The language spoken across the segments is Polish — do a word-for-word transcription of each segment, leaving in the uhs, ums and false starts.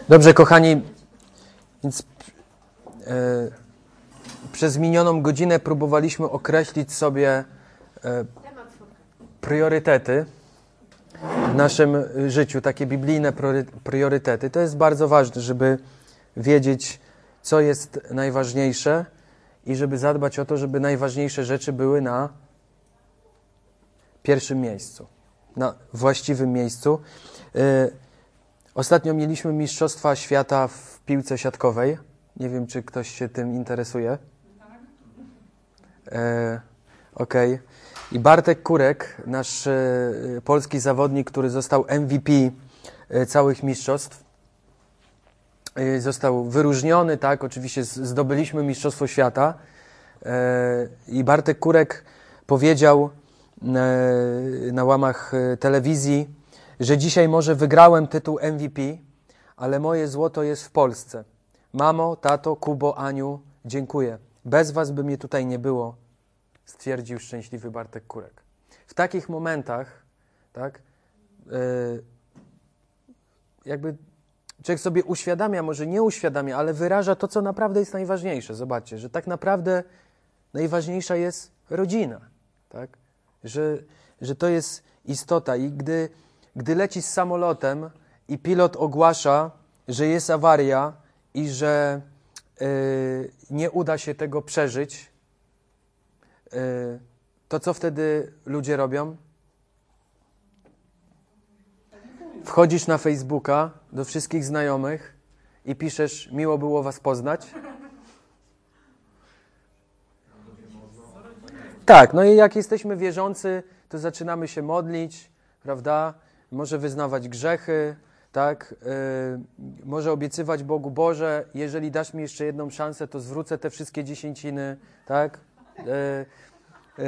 Dobrze, kochani, więc e, przez minioną godzinę próbowaliśmy określić sobie e, priorytety w naszym życiu, takie biblijne priorytety. To jest bardzo ważne, żeby wiedzieć, co jest najważniejsze i żeby zadbać o to, żeby najważniejsze rzeczy były na pierwszym miejscu, na właściwym miejscu. E, Ostatnio mieliśmy Mistrzostwa Świata w piłce siatkowej. Nie wiem, czy ktoś się tym interesuje. E, Okej. Okay. I Bartek Kurek, nasz e, polski zawodnik, który został M V P e, całych mistrzostw, e, został wyróżniony, tak? Oczywiście z, zdobyliśmy Mistrzostwo Świata. E, I Bartek Kurek powiedział e, na łamach e, telewizji, że dzisiaj może wygrałem tytuł M V P, ale moje złoto jest w Polsce. Mamo, tato, Kubo, Aniu, dziękuję. Bez was by mnie tutaj nie było, stwierdził szczęśliwy Bartek Kurek. W takich momentach, tak, yy, jakby człowiek sobie uświadamia, może nie uświadamia, ale wyraża to, co naprawdę jest najważniejsze. Zobaczcie, że tak naprawdę najważniejsza jest rodzina, tak? Że, że to jest istota i gdy Gdy leci z samolotem i pilot ogłasza, że jest awaria i że y, nie uda się tego przeżyć, y, to co wtedy ludzie robią? Wchodzisz na Facebooka do wszystkich znajomych i piszesz, miło było was poznać. Tak, no i jak jesteśmy wierzący, to zaczynamy się modlić, prawda? Może wyznawać grzechy, tak? Yy, może obiecywać Bogu, Boże, jeżeli dasz mi jeszcze jedną szansę, to zwrócę te wszystkie dziesięciny, tak? Yy, yy,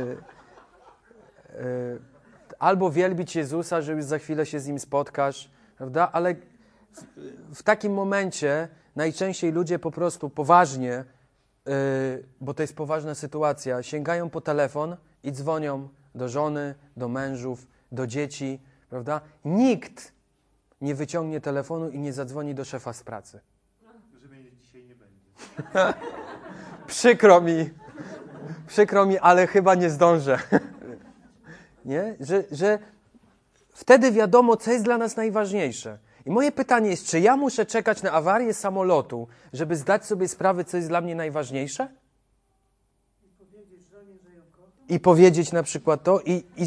yy, albo wielbić Jezusa, że już za chwilę się z Nim spotkasz, prawda? Ale w, w takim momencie najczęściej ludzie po prostu poważnie, yy, bo to jest poważna sytuacja, sięgają po telefon i dzwonią do żony, do mężów, do dzieci, prawda? Nikt nie wyciągnie telefonu i nie zadzwoni do szefa z pracy. Że mnie dzisiaj nie będzie. Przykro mi, przykro mi, ale chyba nie zdążę. Nie? Że, że wtedy wiadomo, co jest dla nas najważniejsze. I moje pytanie jest, czy ja muszę czekać na awarię samolotu, żeby zdać sobie sprawę, co jest dla mnie najważniejsze? I powiedzieć żonie, że ją kocham? I powiedzieć na przykład to i... i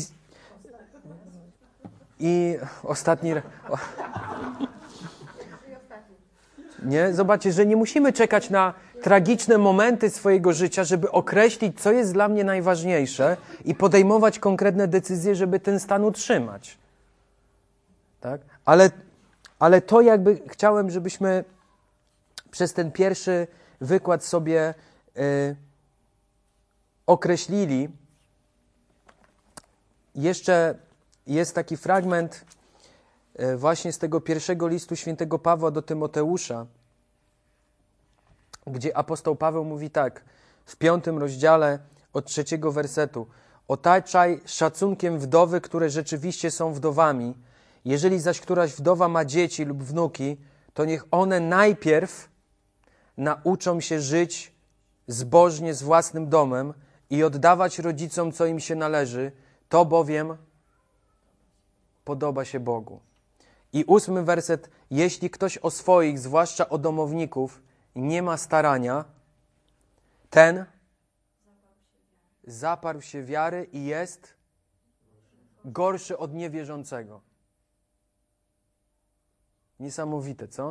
I ostatni... Nie? Zobaczcie, że nie musimy czekać na tragiczne momenty swojego życia, żeby określić, co jest dla mnie najważniejsze i podejmować konkretne decyzje, żeby ten stan utrzymać. Tak? Ale, ale to jakby chciałem, żebyśmy przez ten pierwszy wykład sobie y, określili. Jeszcze jest taki fragment właśnie z tego pierwszego listu świętego Pawła do Tymoteusza, gdzie apostoł Paweł mówi tak, w piątym rozdziale od trzeciego wersetu. Otaczaj szacunkiem wdowy, które rzeczywiście są wdowami. Jeżeli zaś któraś wdowa ma dzieci lub wnuki, to niech one najpierw nauczą się żyć zbożnie z własnym domem i oddawać rodzicom, co im się należy, to bowiem podoba się Bogu. I ósmy werset. Jeśli ktoś o swoich, zwłaszcza o domowników, nie ma starania, ten zaparł się wiary i jest gorszy od niewierzącego. Niesamowite, co?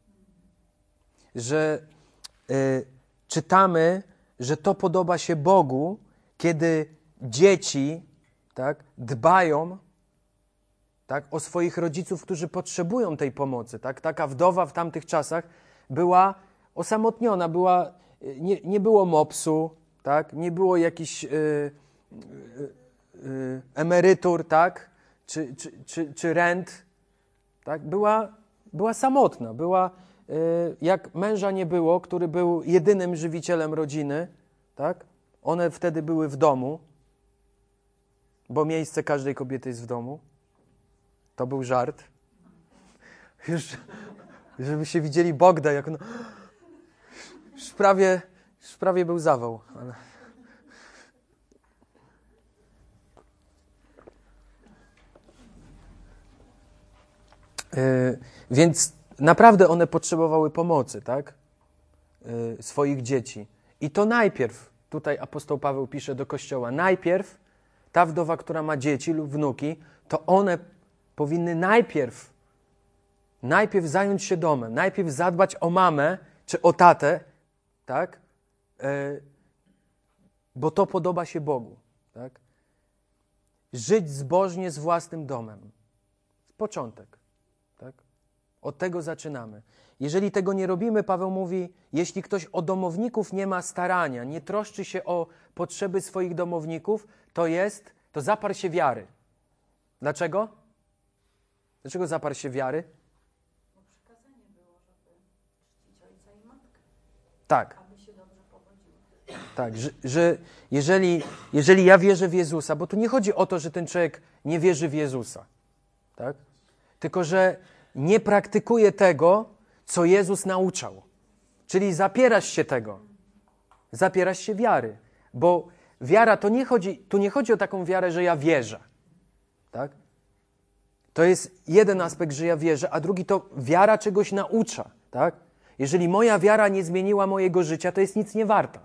Że y, czytamy, że to podoba się Bogu, kiedy dzieci, tak, dbają, tak, o swoich rodziców, którzy potrzebują tej pomocy. Tak? Taka wdowa w tamtych czasach była osamotniona, była, nie, nie było mopsu, tak? Nie było jakichś y, y, y, emerytur, tak? czy, czy, czy, czy rent. Tak? Była, była samotna. Była, y, jak męża nie było, który był jedynym żywicielem rodziny, tak? One wtedy były w domu, bo miejsce każdej kobiety jest w domu. To był żart. Już Żebyście widzieli Bogda, jak on... Już prawie, już prawie był zawał. Ale... Yy, więc naprawdę one potrzebowały pomocy, tak? Yy, swoich dzieci. I to najpierw, tutaj apostoł Paweł pisze do Kościoła, najpierw ta wdowa, która ma dzieci lub wnuki, to one powinny najpierw, najpierw zająć się domem, najpierw zadbać o mamę czy o tatę, tak? Yy, bo to podoba się Bogu, tak? Żyć zbożnie z własnym domem. Początek. Tak? Od tego zaczynamy. Jeżeli tego nie robimy, Paweł mówi, jeśli ktoś o domowników nie ma starania, nie troszczy się o potrzeby swoich domowników, to jest, to zaparł się wiary. Dlaczego? Dlaczego zaparł się wiary? Bo przykazanie było, żeby czcić ojca i matkę. Tak. Aby się dobrze pogodziło. Tak, że, że jeżeli, jeżeli ja wierzę w Jezusa, bo tu nie chodzi o to, że ten człowiek nie wierzy w Jezusa, tak? Tylko że nie praktykuje tego, co Jezus nauczał. Czyli zapierasz się tego. Zapierasz się wiary. Bo wiara to nie chodzi, tu nie chodzi o taką wiarę, że ja wierzę. Tak? To jest jeden aspekt, że ja wierzę, a drugi to wiara czegoś naucza. Tak? Jeżeli moja wiara nie zmieniła mojego życia, to jest nic nie warta.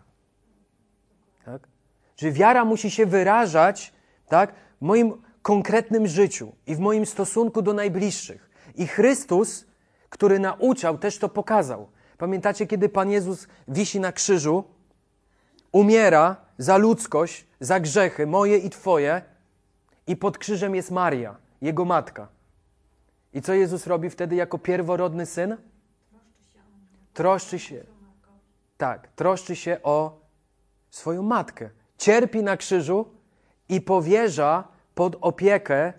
Tak? Że wiara musi się wyrażać, tak, w moim konkretnym życiu i w moim stosunku do najbliższych. I Chrystus, który nauczał, też to pokazał. Pamiętacie, kiedy Pan Jezus wisi na krzyżu, umiera za ludzkość, za grzechy moje i Twoje i pod krzyżem jest Maria, Jego matka. I co Jezus robi wtedy jako pierworodny Syn? Troszczy się. Tak, troszczy się o swoją matkę. Cierpi na krzyżu i powierza pod opiekę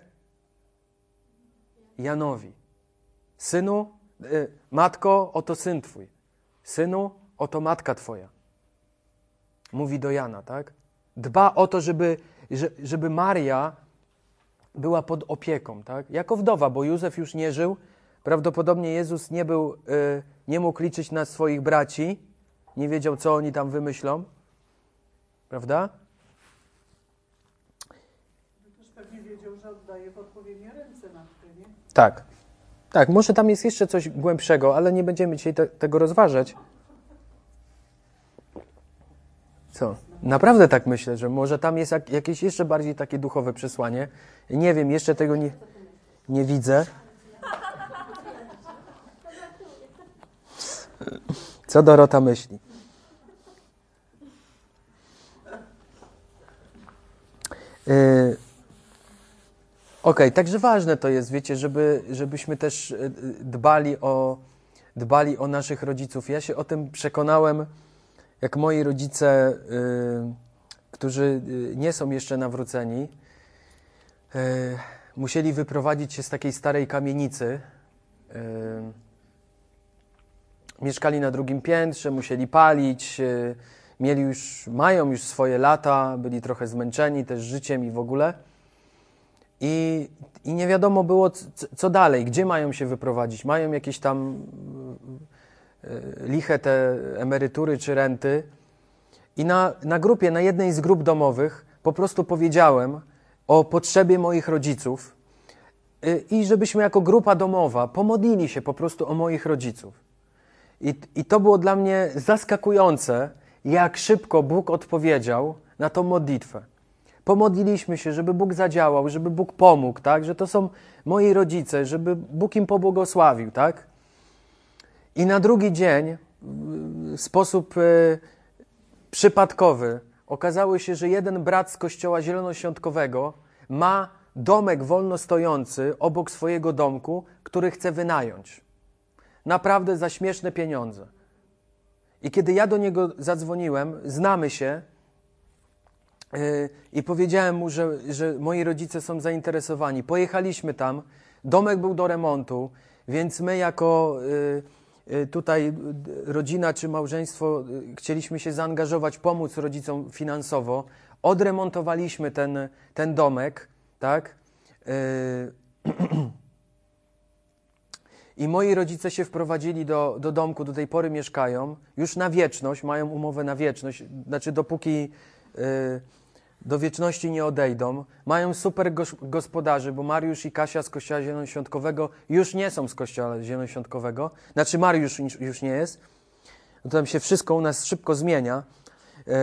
Janowi. Synu, y, matko, oto syn twój. Synu, oto matka twoja. Mówi do Jana, tak? Dba o to, żeby, żeby Maria była pod opieką, tak? Jako wdowa, bo Józef już nie żył. Prawdopodobnie Jezus nie był, y, nie mógł liczyć na swoich braci. Nie wiedział, co oni tam wymyślą. Prawda? Też pewnie wiedział, że oddaje w odpowiednie ręce matkę, nie? Tak. Tak, może tam jest jeszcze coś głębszego, ale nie będziemy dzisiaj te, tego rozważać. Co? Naprawdę tak myślę, że może tam jest jak, jakieś jeszcze bardziej takie duchowe przesłanie. Nie wiem, jeszcze tego nie, nie widzę. Co Dorota myśli? Yy, Okej, okay, także ważne to jest, wiecie, żeby, żebyśmy też dbali o, dbali o naszych rodziców. Ja się o tym przekonałem, jak moi rodzice, yy, którzy nie są jeszcze nawróceni, yy, musieli wyprowadzić się z takiej starej kamienicy. Yy, mieszkali na drugim piętrze, musieli palić, yy, mieli już, mają już swoje lata, byli trochę zmęczeni też życiem i w ogóle. I, I nie wiadomo było, co, co dalej, gdzie mają się wyprowadzić. Mają jakieś tam y, liche te emerytury czy renty. I na, na grupie, na jednej z grup domowych po prostu powiedziałem o potrzebie moich rodziców y, i żebyśmy jako grupa domowa pomodlili się po prostu o moich rodziców. I, I to było dla mnie zaskakujące, jak szybko Bóg odpowiedział na tą modlitwę. Pomodliliśmy się, żeby Bóg zadziałał, żeby Bóg pomógł, tak? Że to są moi rodzice, żeby Bóg im pobłogosławił, tak? I na drugi dzień w sposób y, przypadkowy okazało się, że jeden brat z kościoła zielonoświątkowego ma domek wolno stojący obok swojego domku, który chce wynająć. Naprawdę za śmieszne pieniądze. I kiedy ja do niego zadzwoniłem, znamy się, i powiedziałem mu, że, że moi rodzice są zainteresowani. Pojechaliśmy tam, domek był do remontu, więc my jako y, y, tutaj rodzina czy małżeństwo y, chcieliśmy się zaangażować, pomóc rodzicom finansowo. Odremontowaliśmy ten, ten domek, tak? Y, I moi rodzice się wprowadzili do, do domku, do tej pory mieszkają, już na wieczność, mają umowę na wieczność, znaczy dopóki y, do wieczności nie odejdą. Mają super gos- gospodarzy, bo Mariusz i Kasia z Kościoła Zielonoświątkowego już nie są z Kościoła Zielonoświątkowego, znaczy Mariusz już, już nie jest. No to tam się wszystko u nas szybko zmienia. Y,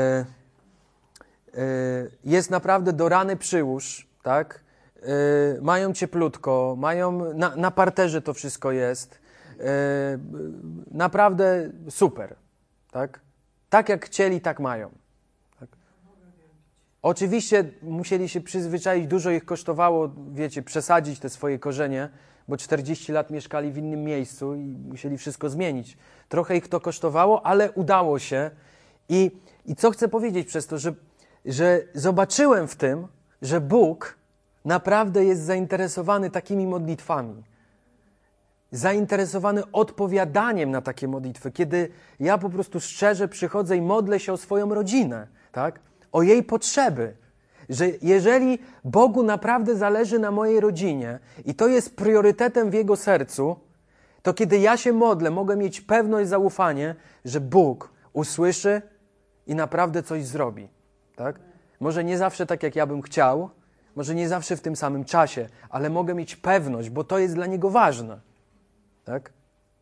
y, jest naprawdę do rany przyłóż, tak? Yy, mają cieplutko, mają na, na parterze to wszystko jest. Yy, naprawdę super, tak? Tak jak chcieli, tak mają. Tak? Oczywiście musieli się przyzwyczaić, dużo ich kosztowało, wiecie, przesadzić te swoje korzenie, bo czterdzieści lat mieszkali w innym miejscu i musieli wszystko zmienić. Trochę ich to kosztowało, ale udało się. I, i co chcę powiedzieć przez to, że, że zobaczyłem w tym, że Bóg naprawdę jest zainteresowany takimi modlitwami. Zainteresowany odpowiadaniem na takie modlitwy, kiedy ja po prostu szczerze przychodzę i modlę się o swoją rodzinę, tak? O jej potrzeby. Że jeżeli Bogu naprawdę zależy na mojej rodzinie i to jest priorytetem w Jego sercu, to kiedy ja się modlę, mogę mieć pewność, zaufanie, że Bóg usłyszy i naprawdę coś zrobi. Tak? Może nie zawsze tak, jak ja bym chciał, może nie zawsze w tym samym czasie, ale mogę mieć pewność, bo to jest dla Niego ważne. Tak?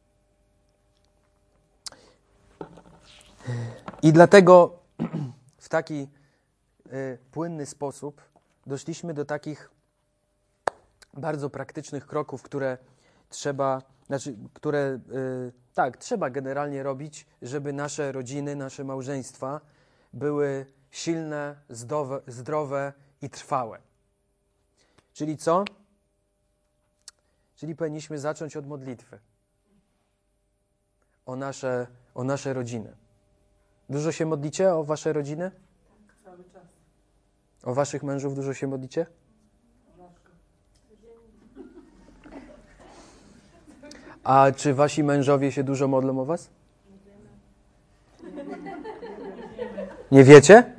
I dlatego w taki y, płynny sposób doszliśmy do takich bardzo praktycznych kroków, które trzeba, znaczy, które y, tak, trzeba generalnie robić, żeby nasze rodziny, nasze małżeństwa były silne, zdrowe, zdrowe i trwałe. Czyli co? Czyli powinniśmy zacząć od modlitwy o nasze, o nasze rodziny. Dużo się modlicie o wasze rodziny? Cały czas. O waszych mężów dużo się modlicie? Rzadko. A czy wasi mężowie się dużo modlą o was? Nie wiecie?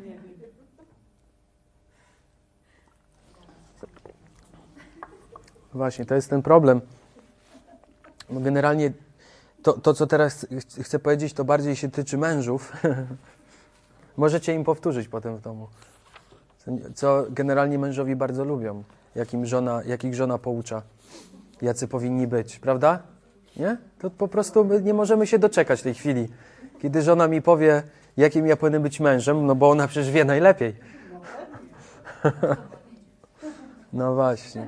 Właśnie, to jest ten problem. Bo generalnie to, to, co teraz ch- chcę powiedzieć, to bardziej się tyczy mężów. Możecie im powtórzyć potem w domu. Co generalnie mężowie bardzo lubią, jak, im żona, jak ich żona poucza, jacy powinni być, prawda? Nie? To po prostu my nie możemy się doczekać tej chwili, kiedy żona mi powie, jakim ja powinienem być mężem, no bo ona przecież wie najlepiej. No właśnie.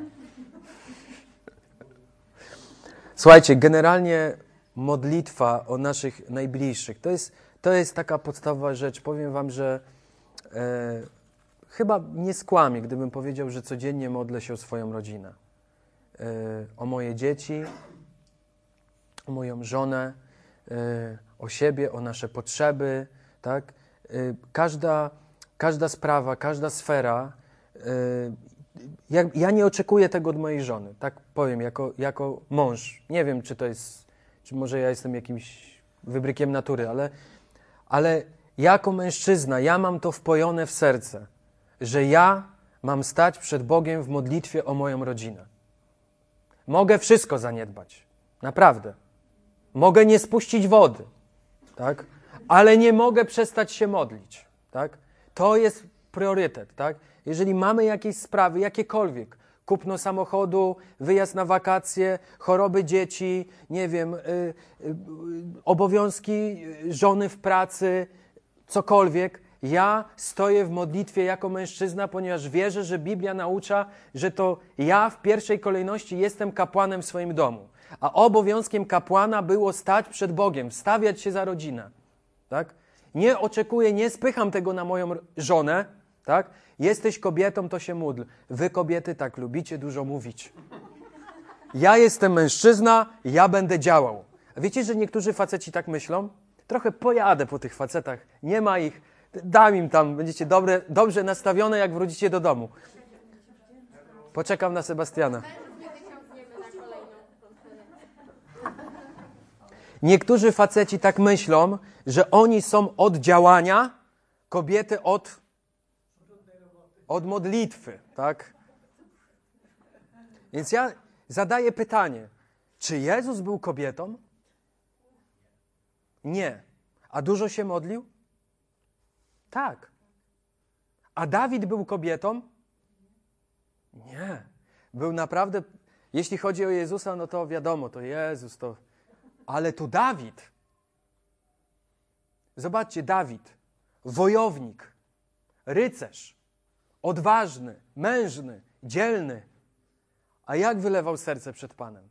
Słuchajcie, generalnie modlitwa o naszych najbliższych, to jest, to jest taka podstawowa rzecz. Powiem wam, że e, chyba nie skłamię, gdybym powiedział, że codziennie modlę się o swoją rodzinę. E, o moje dzieci, o moją żonę, e, o siebie, o nasze potrzeby. Tak? E, każda, każda sprawa, każda sfera. E, Ja, ja nie oczekuję tego od mojej żony, tak powiem, jako, jako mąż. Nie wiem, czy to jest, czy może ja jestem jakimś wybrykiem natury, ale, ale jako mężczyzna ja mam to wpojone w serce, że ja mam stać przed Bogiem w modlitwie o moją rodzinę. Mogę wszystko zaniedbać, naprawdę. Mogę nie spuścić wody, tak? Ale nie mogę przestać się modlić, tak? To jest priorytet, tak? Jeżeli mamy jakieś sprawy, jakiekolwiek, kupno samochodu, wyjazd na wakacje, choroby dzieci, nie wiem, y, y, obowiązki żony w pracy, cokolwiek, ja stoję w modlitwie jako mężczyzna, ponieważ wierzę, że Biblia naucza, że to ja w pierwszej kolejności jestem kapłanem w swoim domu. A obowiązkiem kapłana było stać przed Bogiem, stawiać się za rodzinę. Tak? Nie oczekuję, nie spycham tego na moją żonę, tak? Jesteś kobietą, to się módl. Wy kobiety tak lubicie dużo mówić. Ja jestem mężczyzna, ja będę działał. A wiecie, że niektórzy faceci tak myślą? Trochę pojadę po tych facetach. Nie ma ich. Dam im tam, będziecie dobre, dobrze nastawione, jak wrócicie do domu. Poczekam na Sebastiana. Niektórzy faceci tak myślą, że oni są od działania, kobiety od Od modlitwy, tak? Więc ja zadaję pytanie, Czy Jezus był kobietą? Nie. A dużo się modlił? Tak. A Dawid był kobietą? Nie. Był naprawdę, jeśli chodzi o Jezusa, no to wiadomo, to Jezus, to... Ale tu Dawid. Zobaczcie, Dawid, wojownik, rycerz, odważny, mężny, dzielny. A jak wylewał serce przed Panem?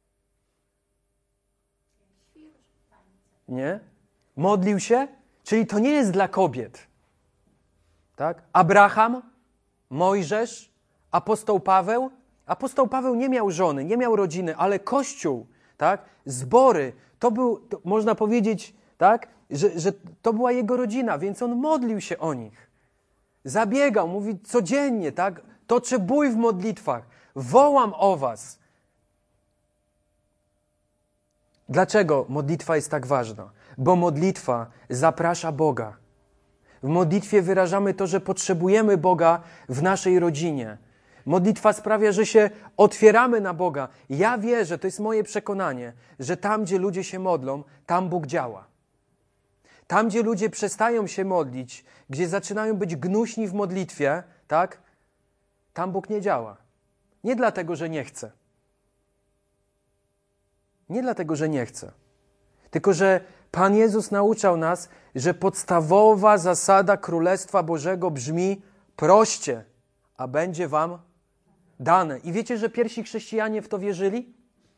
Nie? Modlił się? Czyli to nie jest dla kobiet. Tak? Abraham, Mojżesz, apostoł Paweł. Apostoł Paweł nie miał żony, nie miał rodziny, ale Kościół, tak? Zbory, to był, to można powiedzieć, tak? Że, że to była jego rodzina, więc on modlił się o nich. Zabiegał, mówi codziennie, tak? Toczę bój w modlitwach. Wołam o was. Dlaczego modlitwa jest tak ważna? Bo modlitwa zaprasza Boga. W modlitwie wyrażamy to, że potrzebujemy Boga w naszej rodzinie. Modlitwa sprawia, że się otwieramy na Boga. Ja wierzę, to jest moje przekonanie, że tam, gdzie ludzie się modlą, tam Bóg działa. Tam, gdzie ludzie przestają się modlić, gdzie zaczynają być gnuśni w modlitwie, tak? Tam Bóg nie działa. Nie dlatego, że nie chce. Nie dlatego, że nie chce. Tylko, że Pan Jezus nauczał nas, że podstawowa zasada Królestwa Bożego brzmi: proście, a będzie wam dane. I wiecie, że pierwsi chrześcijanie w to wierzyli?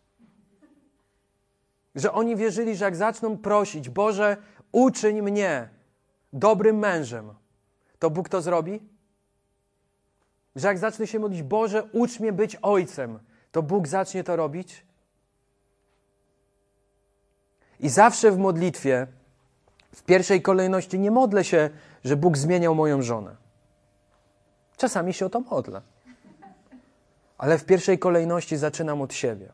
Że oni wierzyli, że jak zaczną prosić: Boże, uczyń mnie dobrym mężem, to Bóg to zrobi? Że jak zacznę się modlić: Boże, ucz mnie być ojcem, to Bóg zacznie to robić? I zawsze w modlitwie, w pierwszej kolejności nie modlę się, że Bóg zmieniał moją żonę. Czasami się o to modlę. Ale w pierwszej kolejności zaczynam od siebie.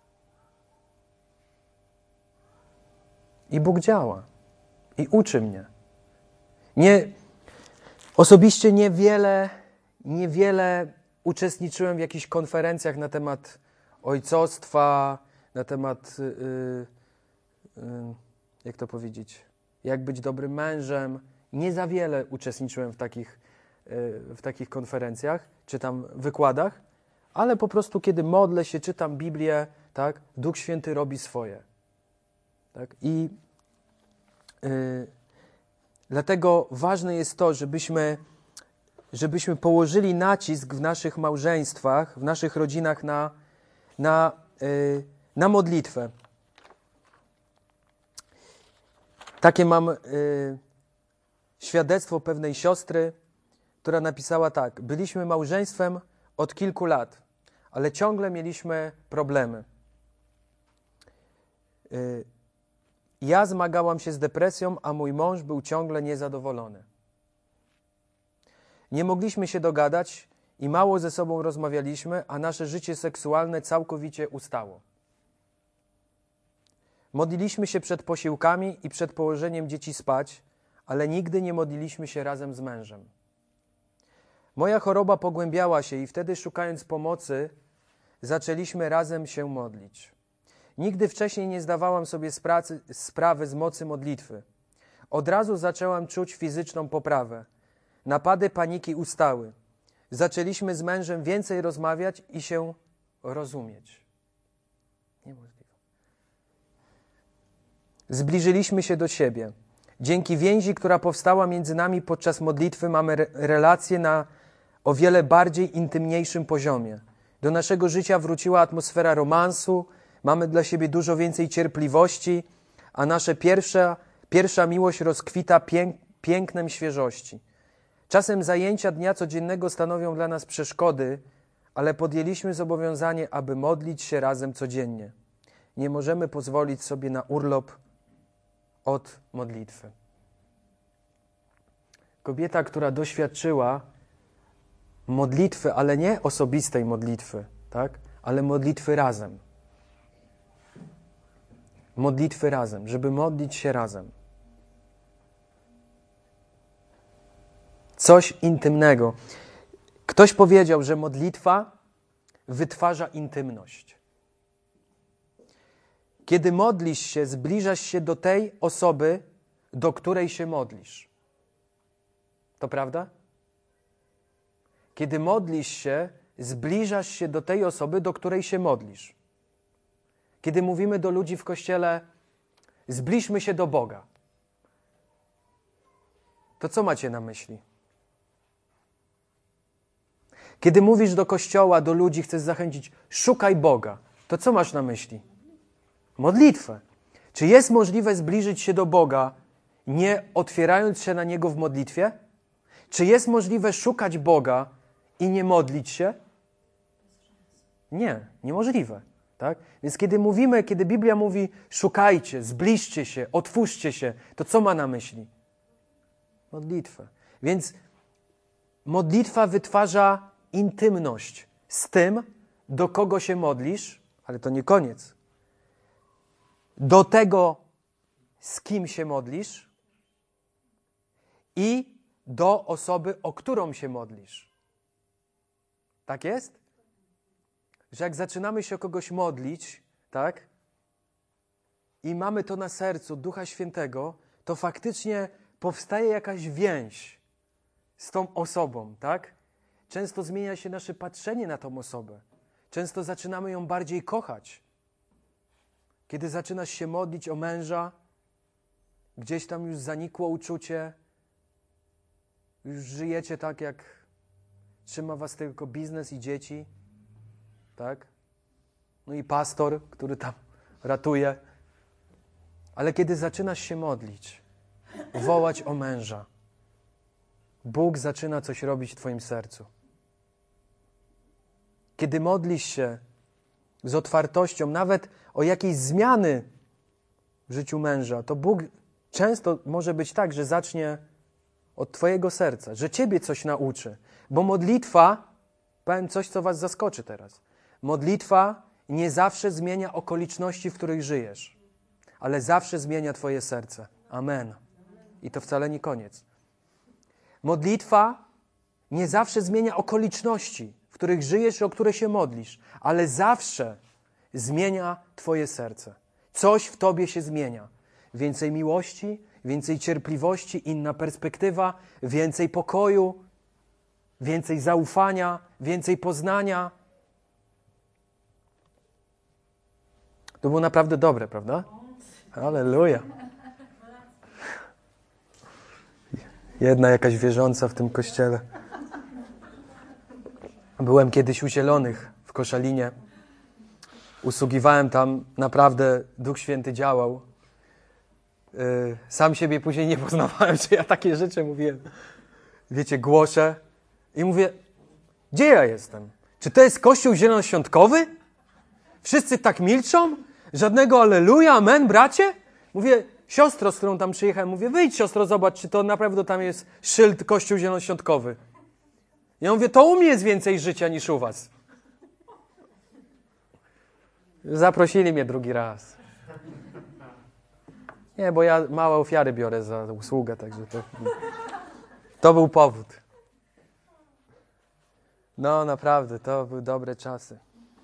I Bóg działa. I uczy mnie. Nie, osobiście niewiele, niewiele uczestniczyłem w jakichś konferencjach na temat ojcostwa, na temat, yy, yy, jak to powiedzieć, jak być dobrym mężem. Nie za wiele uczestniczyłem w takich, yy, w takich konferencjach, czy tam wykładach, ale po prostu kiedy modlę się, czytam Biblię, tak, Duch Święty robi swoje. Tak? I yy, dlatego ważne jest to, żebyśmy, żebyśmy położyli nacisk w naszych małżeństwach, w naszych rodzinach na, na, yy, na modlitwę. Takie mam yy, świadectwo pewnej siostry, która napisała tak: byliśmy małżeństwem od kilku lat, ale ciągle mieliśmy problemy. Yy, Ja zmagałam się z depresją, a mój mąż był ciągle niezadowolony. Nie mogliśmy się dogadać i mało ze sobą rozmawialiśmy, a nasze życie seksualne całkowicie ustało. Modliliśmy się przed posiłkami i przed położeniem dzieci spać, ale nigdy nie modliliśmy się razem z mężem. Moja choroba pogłębiała się i wtedy, szukając pomocy, zaczęliśmy razem się modlić. Nigdy wcześniej nie zdawałam sobie z pracy, sprawy z mocy modlitwy. Od razu zaczęłam czuć fizyczną poprawę. Napady paniki ustały. Zaczęliśmy z mężem więcej rozmawiać i się rozumieć. Niemożliwe. Zbliżyliśmy się do siebie. Dzięki więzi, która powstała między nami podczas modlitwy, mamy re- relacje na o wiele bardziej intymniejszym poziomie. Do naszego życia wróciła atmosfera romansu, mamy dla siebie dużo więcej cierpliwości, a nasza pierwsza, pierwsza miłość rozkwita pięk, pięknem świeżości. Czasem zajęcia dnia codziennego stanowią dla nas przeszkody, ale podjęliśmy zobowiązanie, aby modlić się razem codziennie. Nie możemy pozwolić sobie na urlop od modlitwy. Kobieta, która doświadczyła modlitwy, ale nie osobistej modlitwy, tak? Ale modlitwy razem. Modlitwy razem, żeby modlić się razem. Coś intymnego. Ktoś powiedział, że modlitwa wytwarza intymność. Kiedy modlisz się, zbliżasz się do tej osoby, do której się modlisz. To prawda? Kiedy modlisz się, zbliżasz się do tej osoby, do której się modlisz. Kiedy mówimy do ludzi w kościele, zbliżmy się do Boga, to co macie na myśli? Kiedy mówisz do kościoła, do ludzi, chcesz zachęcić, szukaj Boga, to co masz na myśli? Modlitwę. Czy jest możliwe zbliżyć się do Boga, nie otwierając się na Niego w modlitwie? Czy jest możliwe szukać Boga i nie modlić się? Nie, niemożliwe. Tak? Więc kiedy mówimy, kiedy Biblia mówi szukajcie, zbliżcie się, otwórzcie się, to co ma na myśli? Modlitwę. Więc modlitwa wytwarza intymność z tym, do kogo się modlisz, ale to nie koniec. Do tego, z kim się modlisz i do osoby, o którą się modlisz. Tak jest? Że jak zaczynamy się o kogoś modlić, tak? I mamy to na sercu Ducha Świętego, to faktycznie powstaje jakaś więź z tą osobą, tak? Często zmienia się nasze patrzenie na tą osobę. Często zaczynamy ją bardziej kochać. Kiedy zaczynasz się modlić o męża, gdzieś tam już zanikło uczucie, już żyjecie tak, jak trzyma was tylko biznes i dzieci, tak? No i pastor, który tam ratuje. Ale kiedy zaczynasz się modlić, wołać o męża, Bóg zaczyna coś robić w twoim sercu. Kiedy modlisz się z otwartością, nawet o jakieś zmiany w życiu męża, to Bóg często może być tak, że zacznie od twojego serca, że ciebie coś nauczy. Bo modlitwa, powiem coś, co was zaskoczy teraz. Modlitwa nie zawsze zmienia okoliczności, w których żyjesz, ale zawsze zmienia twoje serce. Amen. I to wcale nie koniec. Modlitwa nie zawsze zmienia okoliczności, w których żyjesz i o które się modlisz, ale zawsze zmienia twoje serce. Coś w tobie się zmienia. Więcej miłości, więcej cierpliwości, inna perspektywa, więcej pokoju, więcej zaufania, więcej poznania. To było naprawdę dobre, prawda? Halleluja. Jedna jakaś wierząca w tym kościele. Byłem kiedyś u Zielonych w Koszalinie. Usługiwałem tam, naprawdę Duch Święty działał. Sam siebie później nie poznawałem, czy ja takie rzeczy mówiłem. Wiecie, głoszę i mówię, gdzie ja jestem? Czy to jest kościół zielonoświątkowy? Wszyscy tak milczą? Żadnego alleluja, amen, bracie? Mówię, siostro, z którą tam przyjechałem, mówię, wyjdź siostro, zobacz, czy to naprawdę tam jest szyld kościół zielonoświątkowy. Ja mówię, to u mnie jest więcej życia niż u was. Zaprosili mnie drugi raz. Nie, bo ja małe ofiary biorę za usługę, także to, to był powód. No naprawdę, to były dobre czasy.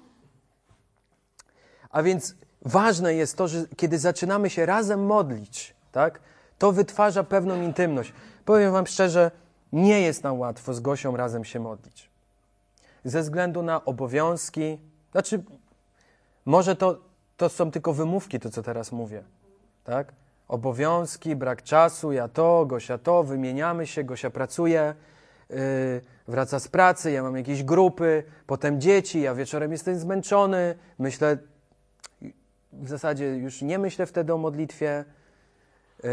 A więc ważne jest to, że kiedy zaczynamy się razem modlić, tak, to wytwarza pewną intymność. Powiem wam szczerze, nie jest nam łatwo z Gosią razem się modlić. Ze względu na obowiązki, znaczy może to, to są tylko wymówki, to co teraz mówię, tak? Obowiązki, brak czasu, ja to, Gosia to, wymieniamy się, Gosia pracuje, yy, wraca z pracy, ja mam jakieś grupy, potem dzieci, ja wieczorem jestem zmęczony, myślę, w zasadzie już nie myślę wtedy o modlitwie. Yy.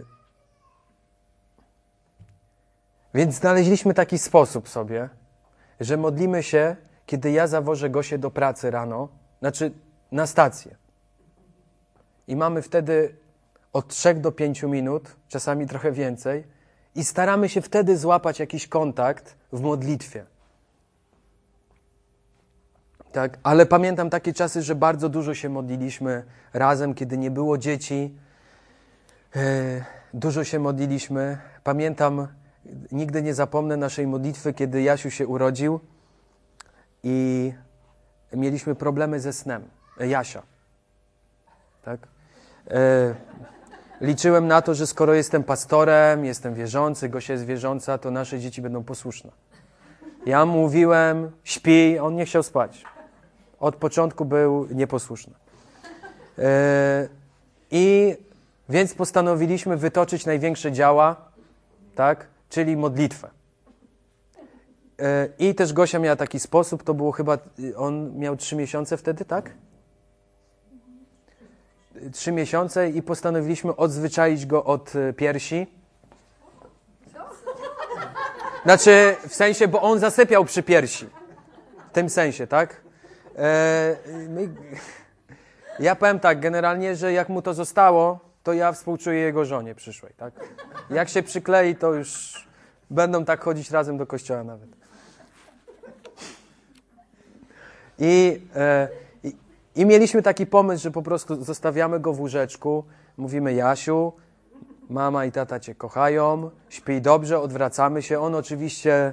Więc znaleźliśmy taki sposób sobie, że modlimy się, kiedy ja zawożę Gosię do pracy rano, znaczy na stację. I mamy wtedy od trzech do pięciu minut, czasami trochę więcej, i staramy się wtedy złapać jakiś kontakt w modlitwie. Tak? Ale pamiętam takie czasy, że bardzo dużo się modliliśmy razem, kiedy nie było dzieci. Yy, dużo się modliliśmy. Pamiętam, nigdy nie zapomnę naszej modlitwy, kiedy Jasiu się urodził i mieliśmy problemy ze snem. Jasia. tak? E, liczyłem na to, że skoro jestem pastorem, jestem wierzący, Gosia jest wierząca, to nasze dzieci będą posłuszne. Ja mówiłem, śpi, on nie chciał spać. Od początku był nieposłuszny. E, I więc postanowiliśmy wytoczyć największe działa, tak? Czyli modlitwę. E, I też Gosia miała taki sposób, to było chyba, on miał trzy miesiące wtedy, tak? Trzy miesiące i postanowiliśmy odzwyczaić go od piersi. Znaczy, w sensie, bo on zasypiał przy piersi. W tym sensie, tak? E, my, ja powiem tak, generalnie, że jak mu to zostało, to ja współczuję jego żonie przyszłej, tak? Jak się przyklei, to już będą tak chodzić razem do kościoła nawet. I, e, i, i mieliśmy taki pomysł, że po prostu zostawiamy go w łóżeczku, mówimy: Jasiu, mama i tata cię kochają, śpij dobrze, odwracamy się. On oczywiście...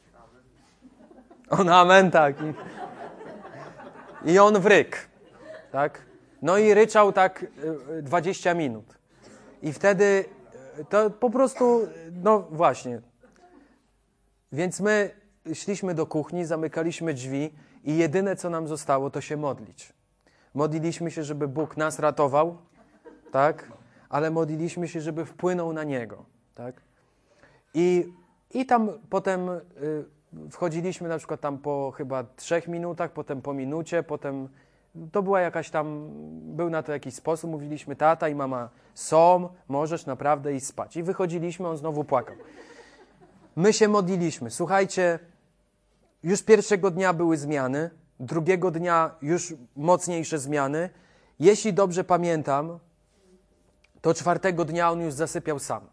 On amen, tak. I, i on w ryk, tak? No i ryczał tak dwadzieścia minut. I wtedy to po prostu, no właśnie. Więc my szliśmy do kuchni, zamykaliśmy drzwi i jedyne, co nam zostało, to się modlić. Modliliśmy się, żeby Bóg nas ratował, tak? Ale modliliśmy się, żeby wpłynął na Niego, tak? I, i tam potem y, wchodziliśmy na przykład tam po chyba trzech minutach, potem po minucie, potem to była jakaś tam, był na to jakiś sposób, mówiliśmy: tata i mama są, możesz naprawdę iść spać. I wychodziliśmy, on znowu płakał. My się modliliśmy. Słuchajcie, już pierwszego dnia były zmiany, drugiego dnia już mocniejsze zmiany. Jeśli dobrze pamiętam, to czwartego dnia on już zasypiał sam.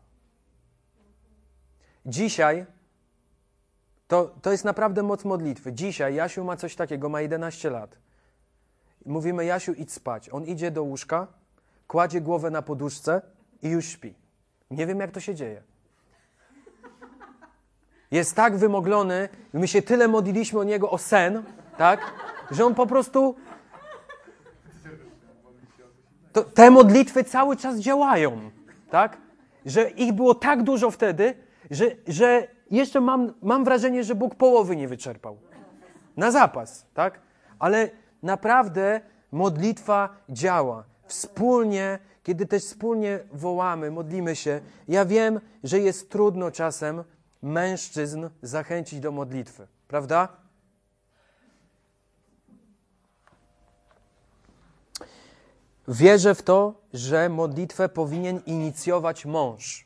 Dzisiaj, to, to jest naprawdę moc modlitwy. Dzisiaj Jasiu ma coś takiego, ma jedenaście lat. Mówimy: Jasiu, idź spać. On idzie do łóżka, kładzie głowę na poduszce i już śpi. Nie wiem, jak to się dzieje. Jest tak wymoglony, my się tyle modliliśmy o niego, o sen, tak, że on po prostu... To, te modlitwy cały czas działają, tak? Że ich było tak dużo wtedy, że, że jeszcze mam, mam wrażenie, że Bóg połowy nie wyczerpał. Na zapas, tak? Ale naprawdę modlitwa działa. Wspólnie, kiedy też wspólnie wołamy, modlimy się. Ja wiem, że jest trudno czasem mężczyzn zachęcić do modlitwy, prawda? Wierzę w to, że modlitwę powinien inicjować mąż.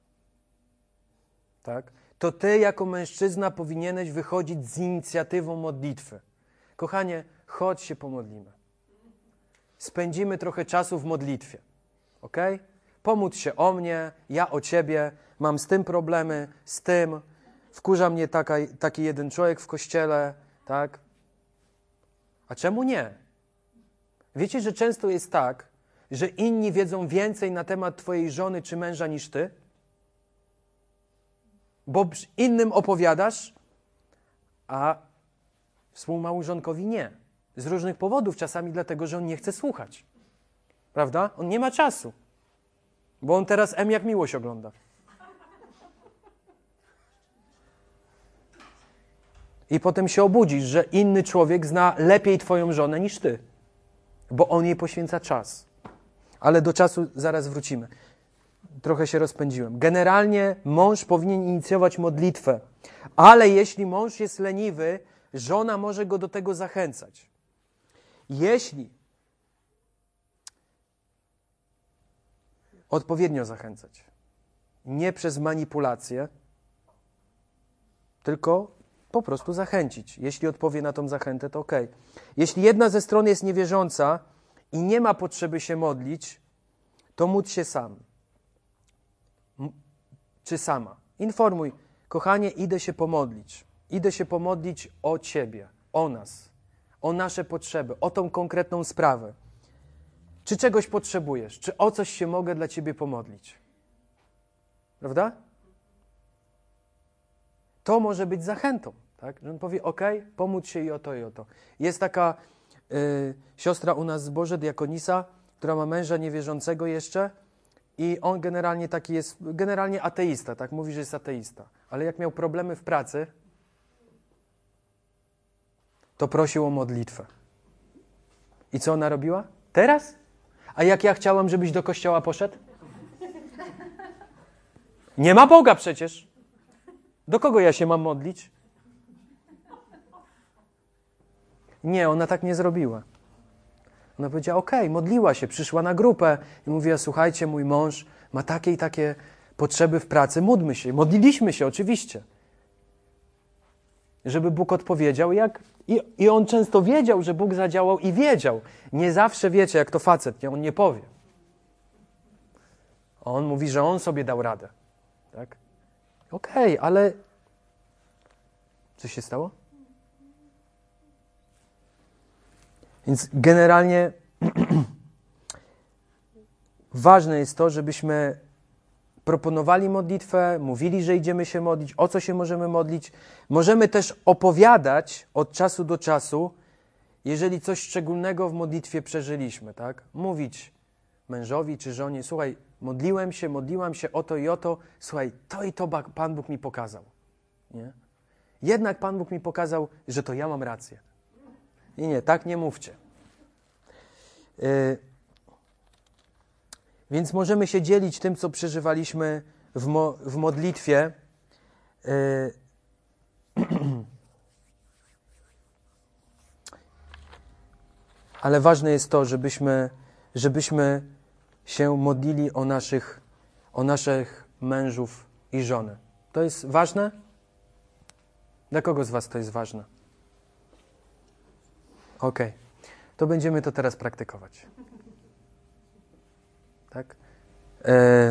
Tak? To ty jako mężczyzna powinieneś wychodzić z inicjatywą modlitwy. Kochanie, chodź się pomodlimy. Spędzimy trochę czasu w modlitwie. Ok? Pomódl się o mnie, ja o ciebie, mam z tym problemy, z tym. Wkurza mnie taka, taki jeden człowiek w kościele, tak? A czemu nie? Wiecie, że często jest tak, że inni wiedzą więcej na temat twojej żony czy męża niż ty? Bo innym opowiadasz, a współmałżonkowi nie. Z różnych powodów, czasami dlatego, że on nie chce słuchać. Prawda? On nie ma czasu. Bo on teraz M jak miłość ogląda. I potem się obudzisz, że inny człowiek zna lepiej twoją żonę niż ty. Bo on jej poświęca czas. Ale do czasu zaraz wrócimy. Trochę się rozpędziłem. Generalnie mąż powinien inicjować modlitwę. Ale jeśli mąż jest leniwy, żona może go do tego zachęcać. Jeśli odpowiednio zachęcać. Nie przez manipulację, tylko po prostu zachęcić. Jeśli odpowie na tą zachętę, to okej. Jeśli jedna ze stron jest niewierząca i nie ma potrzeby się modlić, to módl się sam. M- czy sama. Informuj: kochanie, idę się pomodlić. Idę się pomodlić o ciebie, o nas, o nasze potrzeby, o tą konkretną sprawę. Czy czegoś potrzebujesz? Czy o coś się mogę dla ciebie pomodlić? Prawda? To może być zachętą, tak? Że on powie: ok, pomódl się i o to, i o to. Jest taka y, siostra u nas w zborze, diakonisa, która ma męża niewierzącego jeszcze i on generalnie taki jest, generalnie ateista, tak? Mówi, że jest ateista. Ale jak miał problemy w pracy, to prosił o modlitwę. I co ona robiła? Teraz? A jak ja chciałam, żebyś do kościoła poszedł? Nie ma Boga przecież. Do kogo ja się mam modlić? Nie, ona tak nie zrobiła. Ona powiedziała, okej, okay, modliła się, przyszła na grupę i mówiła, słuchajcie, mój mąż ma takie i takie potrzeby w pracy, módlmy się. Modliliśmy się, oczywiście. Żeby Bóg odpowiedział. Jak... I, I on często wiedział, że Bóg zadziałał i wiedział. Nie zawsze wiecie, jak to facet, nie? On nie powie. On mówi, że on sobie dał radę. Tak? Okej, okay, ale co się stało? Więc generalnie ważne jest to, żebyśmy proponowali modlitwę, mówili, że idziemy się modlić, o co się możemy modlić. Możemy też opowiadać od czasu do czasu, jeżeli coś szczególnego w modlitwie przeżyliśmy, tak? Mówić mężowi czy żonie, słuchaj, modliłem się, modliłam się o to i o to, słuchaj, to i to Pan Bóg mi pokazał. Nie? Jednak Pan Bóg mi pokazał, że to ja mam rację. I nie, tak nie mówcie. Yy, więc możemy się dzielić tym, co przeżywaliśmy w, mo, w modlitwie. Yy, ale ważne jest to, żebyśmy, żebyśmy się modlili o naszych, o naszych mężów i żony. To jest ważne? Dla kogo z was to jest ważne? Okej. Okay. To będziemy to teraz praktykować. Tak? E,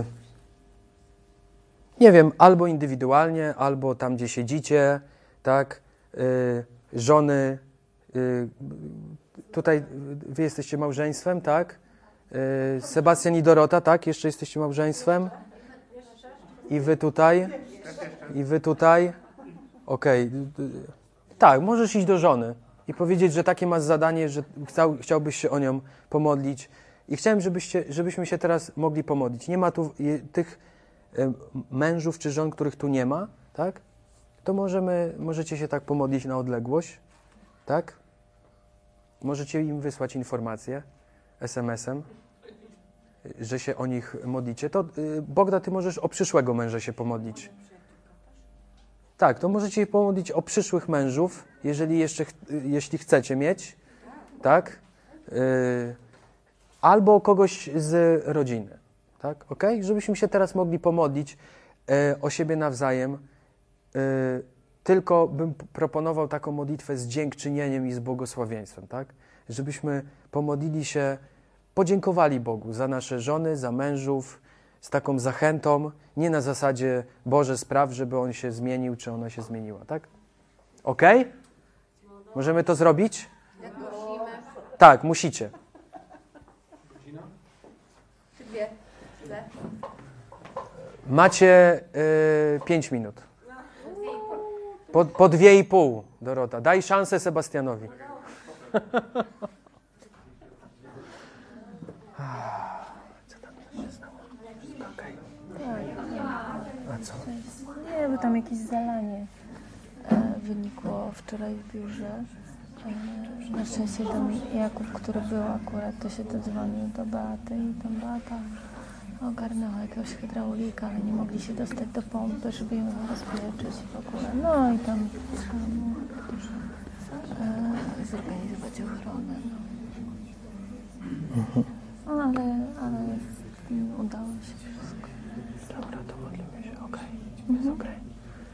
nie wiem, albo indywidualnie, albo tam, gdzie siedzicie, tak? E, żony, e, tutaj wy jesteście małżeństwem, tak? E, Sebastian i Dorota, tak? Jeszcze jesteście małżeństwem? I wy tutaj? I wy tutaj? Okej. Okay. Tak, możesz iść do żony i powiedzieć, że takie masz zadanie, że chciał, chciałbyś się o nią pomodlić. I chciałem, żebyście, żebyśmy się teraz mogli pomodlić. Nie ma tu tych mężów czy żon, których tu nie ma, tak? To możemy, możecie się tak pomodlić na odległość, tak? Możecie im wysłać informację es em esem, że się o nich modlicie. To Bogda, ty możesz o przyszłego męża się pomodlić. Tak, to możecie się pomodlić o przyszłych mężów, jeżeli jeszcze, jeśli chcecie mieć, tak? Yy, albo o kogoś z rodziny, tak? Okej? Okay? Żebyśmy się teraz mogli pomodlić yy, o siebie nawzajem. Yy, tylko bym proponował taką modlitwę z dziękczynieniem i z błogosławieństwem, tak? Żebyśmy pomodlili się, podziękowali Bogu za nasze żony, za mężów, z taką zachętą, nie na zasadzie Boże spraw, żeby on się zmienił, czy ona się zmieniła, tak? Okej? Okay? Możemy to zrobić? Jak musimy. Tak, musicie. Dwie. Ile? Macie y, pięć minut. Po, po dwie i pół, Dorota. Daj szansę Sebastianowi. A co? Nie, bo tam jakieś zalanie e, wynikło wczoraj w biurze. E, na szczęście tam Jakub, który był akurat, to się dodzwonił do Beaty i tam Beata ogarnęła jakiegoś hydraulika, ale nie mogli się dostać do pompy, żeby ją zabezpieczyć w ogóle. No i tam e, zorganizować ochronę. No, no ale, ale udało się wszystko. Dobra, to modlimy się, okej. Okay. Jest okej. Okay.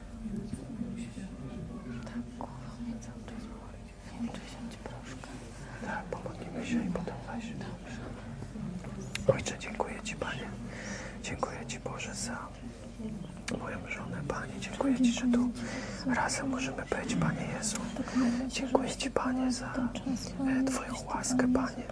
Tak, głowa mnie cały czas boli. Nie wiem, czy wziąć proszkę. Tak, pomodlimy się i potem weź. Dobrze. Ojcze, dziękuję Ci, Panie. Dziękuję Ci, Boże, za moją żonę, Panie. Dziękuję Ci, że tu razem możemy być, Panie Jezu. Dziękuję Ci, Panie, za Twoją łaskę, Panie.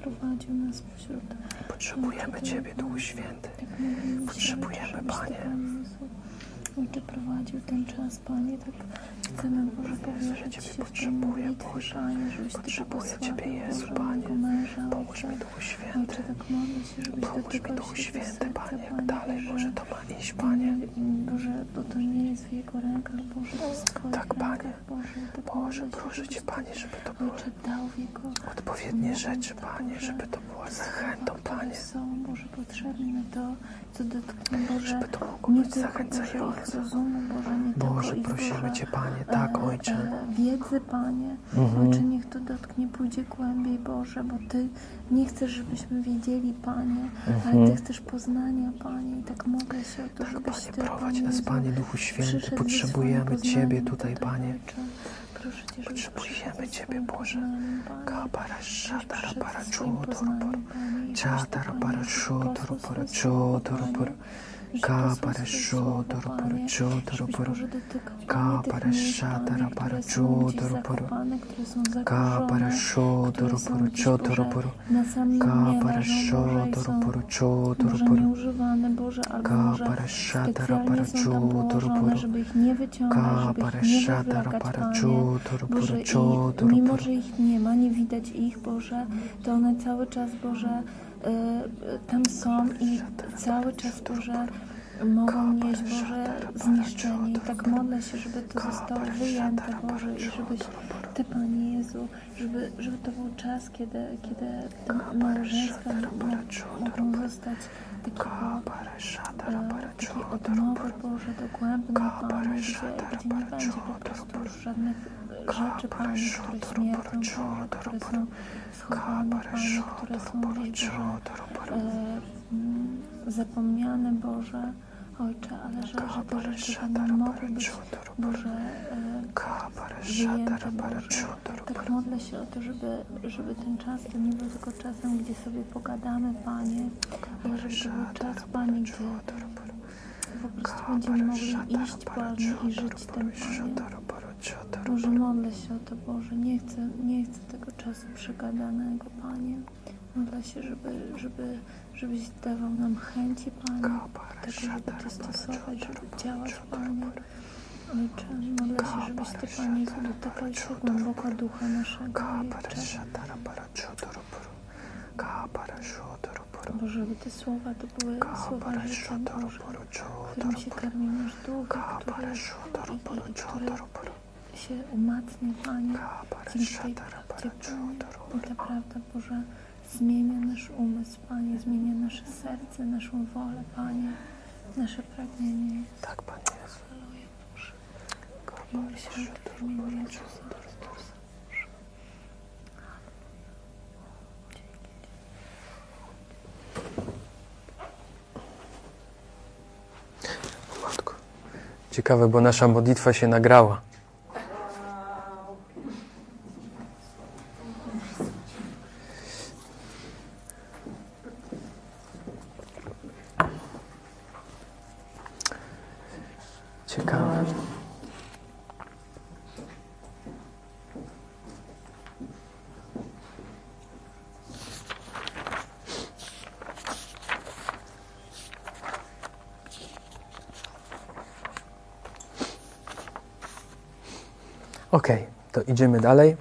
Potrzebujemy Ciebie, Duchu Święty. Potrzebujemy, Panie, Ojcze, prowadził ten czas, Panie, tak chcemy, Boże, powierzyć Ci się w tej modlitwie, Panie, żebyś Ty błogosławił, Boże, mojego męża, Ojcze. Ojcze, tak modlę się, żebyś dotykał się do serca, Panie, dalej, Boże, to ma iść, Panie. Boże, bo to nie jest w Jego rękach, Boże, to jest w Twoich tak, Panie. rękach, Boże. Tak Boże, modlę się, proszę Cię, żebyś Panie, żeby to były Ojcze, dał w Jego odpowiednie rzeczy, Boże, Panie, żeby to była zachętą, słowa, które Panie. są, Boże, potrzebne na to, co dotknie, Boże, Żeby to mogło nie być tylko, Boże, ich zachęcające. rozumu, Boże, nie Boże, tylko ich, prosimy Boże, Cię, Panie, tak, e, Ojcze. e, wiedzy, Panie. Mhm. Ojcze, niech to dotknie, pójdzie głębiej, Boże, bo Ty nie chcesz, żebyśmy wiedzieli, Panie, ale Mhm. Ty chcesz poznania, Panie, i tak modlę się o to, Tak, żebyś Panie, Ty, prowadź Panie nas, Jezu, Panie, Duchu Święty, przyszedł ze potrzebujemy swoim Ciebie poznaniem tutaj, Panie. Ojcze. Proszę Cię, żebyś Potrzebujemy przyszedł ze Ciebie, swoim Boże. poznaniem, Panie. Kapara, Żebyś szatara, przyszedł para, ze swoim czutoro, poznaniem, Panie, i Czatara, żebyś Ty, para, Panie, czutoro, posłał para, swoje słowo, czutoro, Panie. para. Żebyś Kapara, posłał swoje słowo, czutoro, para, Panie. czutoro, Żebyś, para. Boże, dotykał, Panie, Kapara, tych miejsc, szatara, Panie, para, które są gdzieś czutoro, para. zakopane, które są Kapara, zagrożone, czutoro, które są para, gdzieś, czutoro, Boże, para. na samym dnie Kapara, leżą, Boże, i czutoro, są para, czutoro, może para. nieużywane, Boże, albo może Kapara, szatara, specjalnie para, są tam czutoro, położone, para. żeby ich nie wyciągać, żeby Kapara, ich nie szatara, wywlekać, para, Panie. czutoro, Boże, para, i czutoro, mimo, para. że ich nie ma, nie widać ich, Boże, to one cały czas, Boże, y, y, tam są i cały czas, Boże, mogą nieść, Boże, zniszczenie. I tak modlę się, żeby to zostało wyjęte, Boże, i żebyś Ty, Panie Jezu, żeby, żeby to był czas, kiedy, kiedy te małżeństwa mogą zostać takiego, e, takiej odnowy, Boże, dogłębnej, Panie, gdzie, gdzie nie będzie po prostu już żadnych rzeczy, Panie, które śmierdzą, Boże, które są schowane, Panie, które są gdzieś, Boże, e, mm, zapomniane, Boże, Ojcze, ale że, że te rzeczy będą mogły być, Boże, e, wyjęte, Boże. Tak modlę się o to, żeby, żeby ten czas to nie był tylko czasem, gdzie sobie pogadamy, Panie, ale żeby to był czas, Panie, gdzie po prostu będziemy mogli iść, Panie, i żyć tym, Panie. Boże, modlę się o to, Boże, nie chcę, nie chcę tego czasu przegadanego, Panie. Modlę się, żeby, żeby, żebyś dawał nam chęci, Panie, tego, żeby to stosować, żeby działać, Panie. Ojcze, modlę się, żebyś Ty, Panie Jezu, dotykał się głęboko ducha naszego, Ojcze. Boże, żeby te słowa to były słowa życia, Boże, którym się karmi nasz duch, który, i, i, który się umacnia, Panie, dzięki tej prawdzie, Panie. I ta prawda, Boże, zmienia nasz umysł, Panie, zmienia nasze serce, naszą wolę, Panie, nasze pragnienie. Tak, Panie Jezu. Halleluja, Boże. Modlę się o to w imieniu Jezusa. Matko. Ciekawe, bo nasza modlitwa się nagrała. Ciekawe. Okej, okay, to idziemy dalej.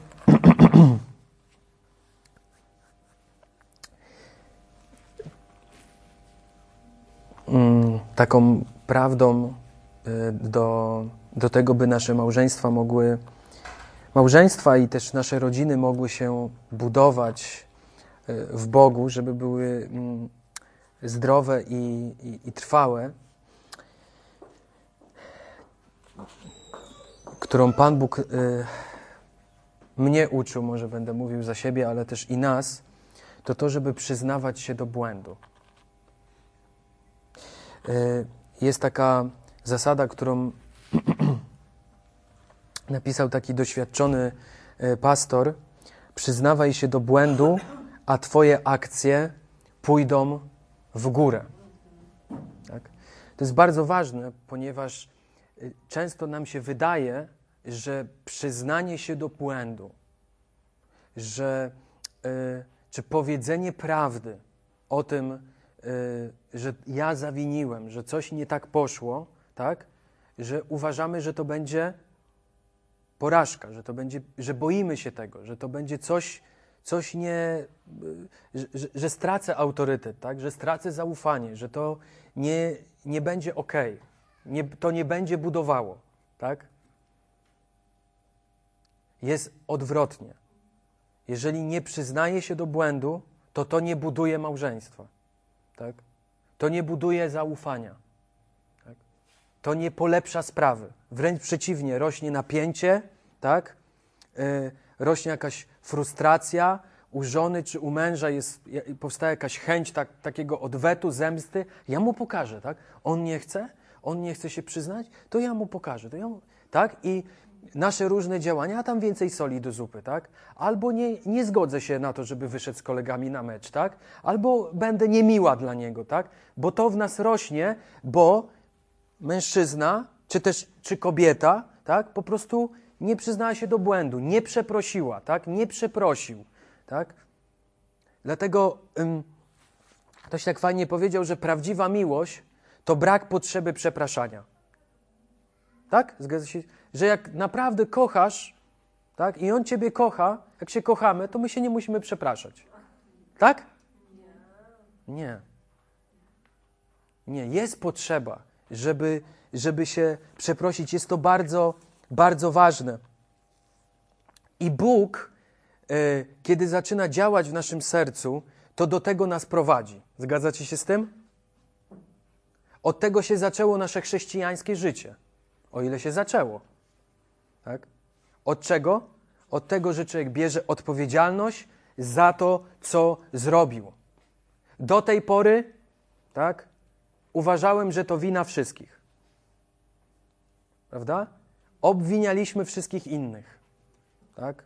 Taką prawdą do, do tego, by nasze małżeństwa mogły, małżeństwa i też nasze rodziny mogły się budować w Bogu, żeby były zdrowe i, i, i trwałe, którą Pan Bóg y, mnie uczył, może będę mówił za siebie, ale też i nas, to to, żeby przyznawać się do błędu. Y, jest taka zasada, którą napisał taki doświadczony y, pastor. Przyznawaj się do błędu, a Twoje akcje pójdą w górę. Tak? To jest bardzo ważne, ponieważ często nam się wydaje, że przyznanie się do błędu, że, y, czy powiedzenie prawdy o tym, y, że ja zawiniłem, że coś nie tak poszło, tak, że uważamy, że to będzie porażka, że to będzie, że boimy się tego, że to będzie coś, coś nie, że, że, że stracę autorytet, tak? Że stracę zaufanie, że to nie, nie będzie okej, nie, to nie będzie budowało, tak? Jest odwrotnie. Jeżeli nie przyznaje się do błędu, to to nie buduje małżeństwa, tak? To nie buduje zaufania, tak? To nie polepsza sprawy. Wręcz przeciwnie, rośnie napięcie, tak? Yy, rośnie jakaś frustracja, u żony czy u męża jest, powstaje jakaś chęć tak, takiego odwetu, zemsty. Ja mu pokażę, tak? On nie chce, on nie chce się przyznać, to ja mu pokażę. To ja mu, tak? I nasze różne działania, a tam więcej soli do zupy, tak? Albo nie, nie zgodzę się na to, żeby wyszedł z kolegami na mecz, tak? Albo będę niemiła dla niego, tak? Bo to w nas rośnie, bo mężczyzna, czy też czy kobieta, tak? Po prostu nie przyznała się do błędu, nie przeprosiła, tak? Nie przeprosił, tak? Dlatego ym, ktoś tak fajnie powiedział, że prawdziwa miłość to brak potrzeby przepraszania. Tak? Zgadza się? Że jak naprawdę kochasz, tak? I on ciebie kocha, jak się kochamy, to my się nie musimy przepraszać. Tak? Nie. Nie. Jest potrzeba, żeby, żeby się przeprosić. Jest to bardzo, bardzo ważne. I Bóg, y, kiedy zaczyna działać w naszym sercu, to do tego nas prowadzi. Zgadzacie się z tym? Od tego się zaczęło nasze chrześcijańskie życie. O ile się zaczęło. Tak? Od czego? Od tego, że człowiek bierze odpowiedzialność za to, co zrobił. Do tej pory, tak, uważałem, że to wina wszystkich. Prawda? Obwinialiśmy wszystkich innych. Tak?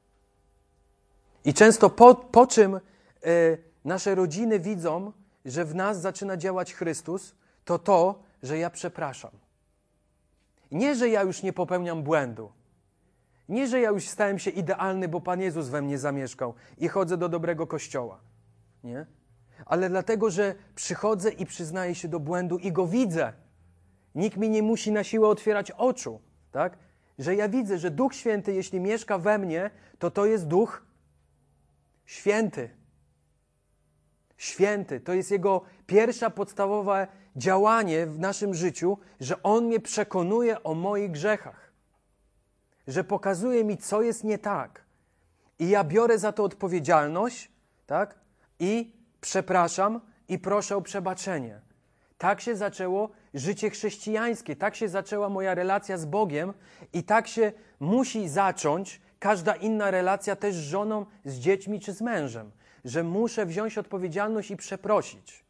I często po, po czym y, nasze rodziny widzą, że w nas zaczyna działać Chrystus, to to, że ja przepraszam. Nie, że ja już nie popełniam błędu. Nie, że ja już stałem się idealny, bo Pan Jezus we mnie zamieszkał i chodzę do dobrego kościoła. Nie? Ale dlatego, że przychodzę i przyznaję się do błędu i go widzę. Nikt mi nie musi na siłę otwierać oczu. Tak? Że ja widzę, że Duch Święty, jeśli mieszka we mnie, to to jest Duch Święty. Święty. To jest Jego pierwsza podstawowe działanie w naszym życiu, że On mnie przekonuje o moich grzechach. Że pokazuje mi, co jest nie tak. I ja biorę za to odpowiedzialność, tak? I przepraszam i proszę o przebaczenie. Tak się zaczęło życie chrześcijańskie. Tak się zaczęła moja relacja z Bogiem i tak się musi zacząć każda inna relacja też z żoną, z dziećmi czy z mężem. Że muszę wziąć odpowiedzialność i przeprosić.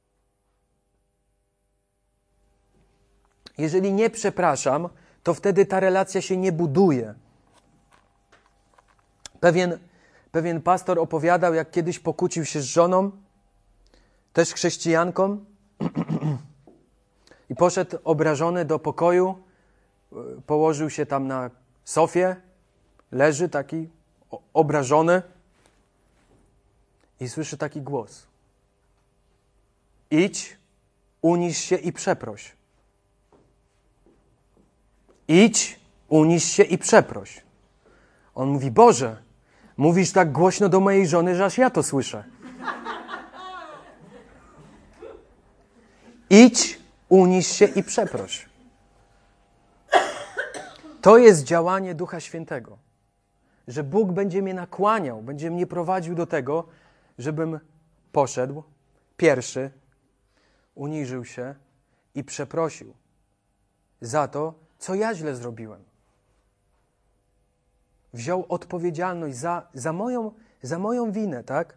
Jeżeli nie przepraszam, to wtedy ta relacja się nie buduje. Pewien, pewien pastor opowiadał, jak kiedyś pokłócił się z żoną, też chrześcijanką, i poszedł obrażony do pokoju, położył się tam na sofie, leży taki obrażony i słyszy taki głos. Idź, unisz się i przeproś. Idź, unisz się i przeproś. On mówi, Boże, mówisz tak głośno do mojej żony, że aż ja to słyszę. Idź, unisz się i przeproś. To jest działanie Ducha Świętego. Że Bóg będzie mnie nakłaniał, będzie mnie prowadził do tego, żebym poszedł pierwszy, uniżył się i przeprosił za to, co ja źle zrobiłem. Wziął odpowiedzialność za, za, moją, za moją winę, tak?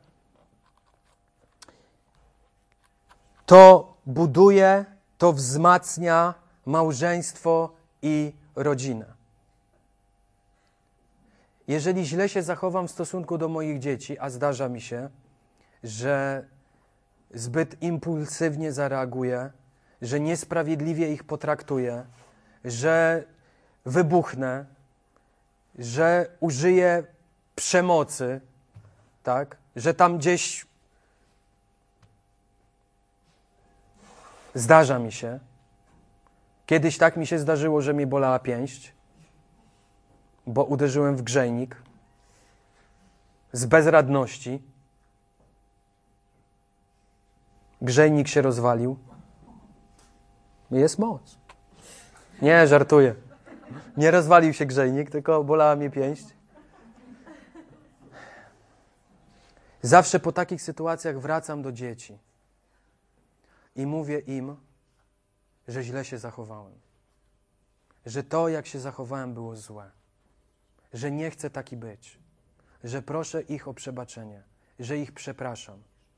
To buduje, to wzmacnia małżeństwo i rodzinę. Jeżeli źle się zachowam w stosunku do moich dzieci, a zdarza mi się, że zbyt impulsywnie zareaguję, że niesprawiedliwie ich potraktuję, że wybuchnę, że użyję przemocy, tak? Że tam gdzieś zdarza mi się, Kiedyś tak mi się zdarzyło, że mi bolała pięść, bo uderzyłem w grzejnik z bezradności. Grzejnik się rozwalił. Jest moc. Nie, żartuję. Nie rozwalił się grzejnik, tylko bolała mnie pięść. Zawsze po takich sytuacjach wracam do dzieci i mówię im, że źle się zachowałem. Że to, jak się zachowałem, było złe. Że nie chcę taki być. Że proszę ich o przebaczenie. Że ich przepraszam.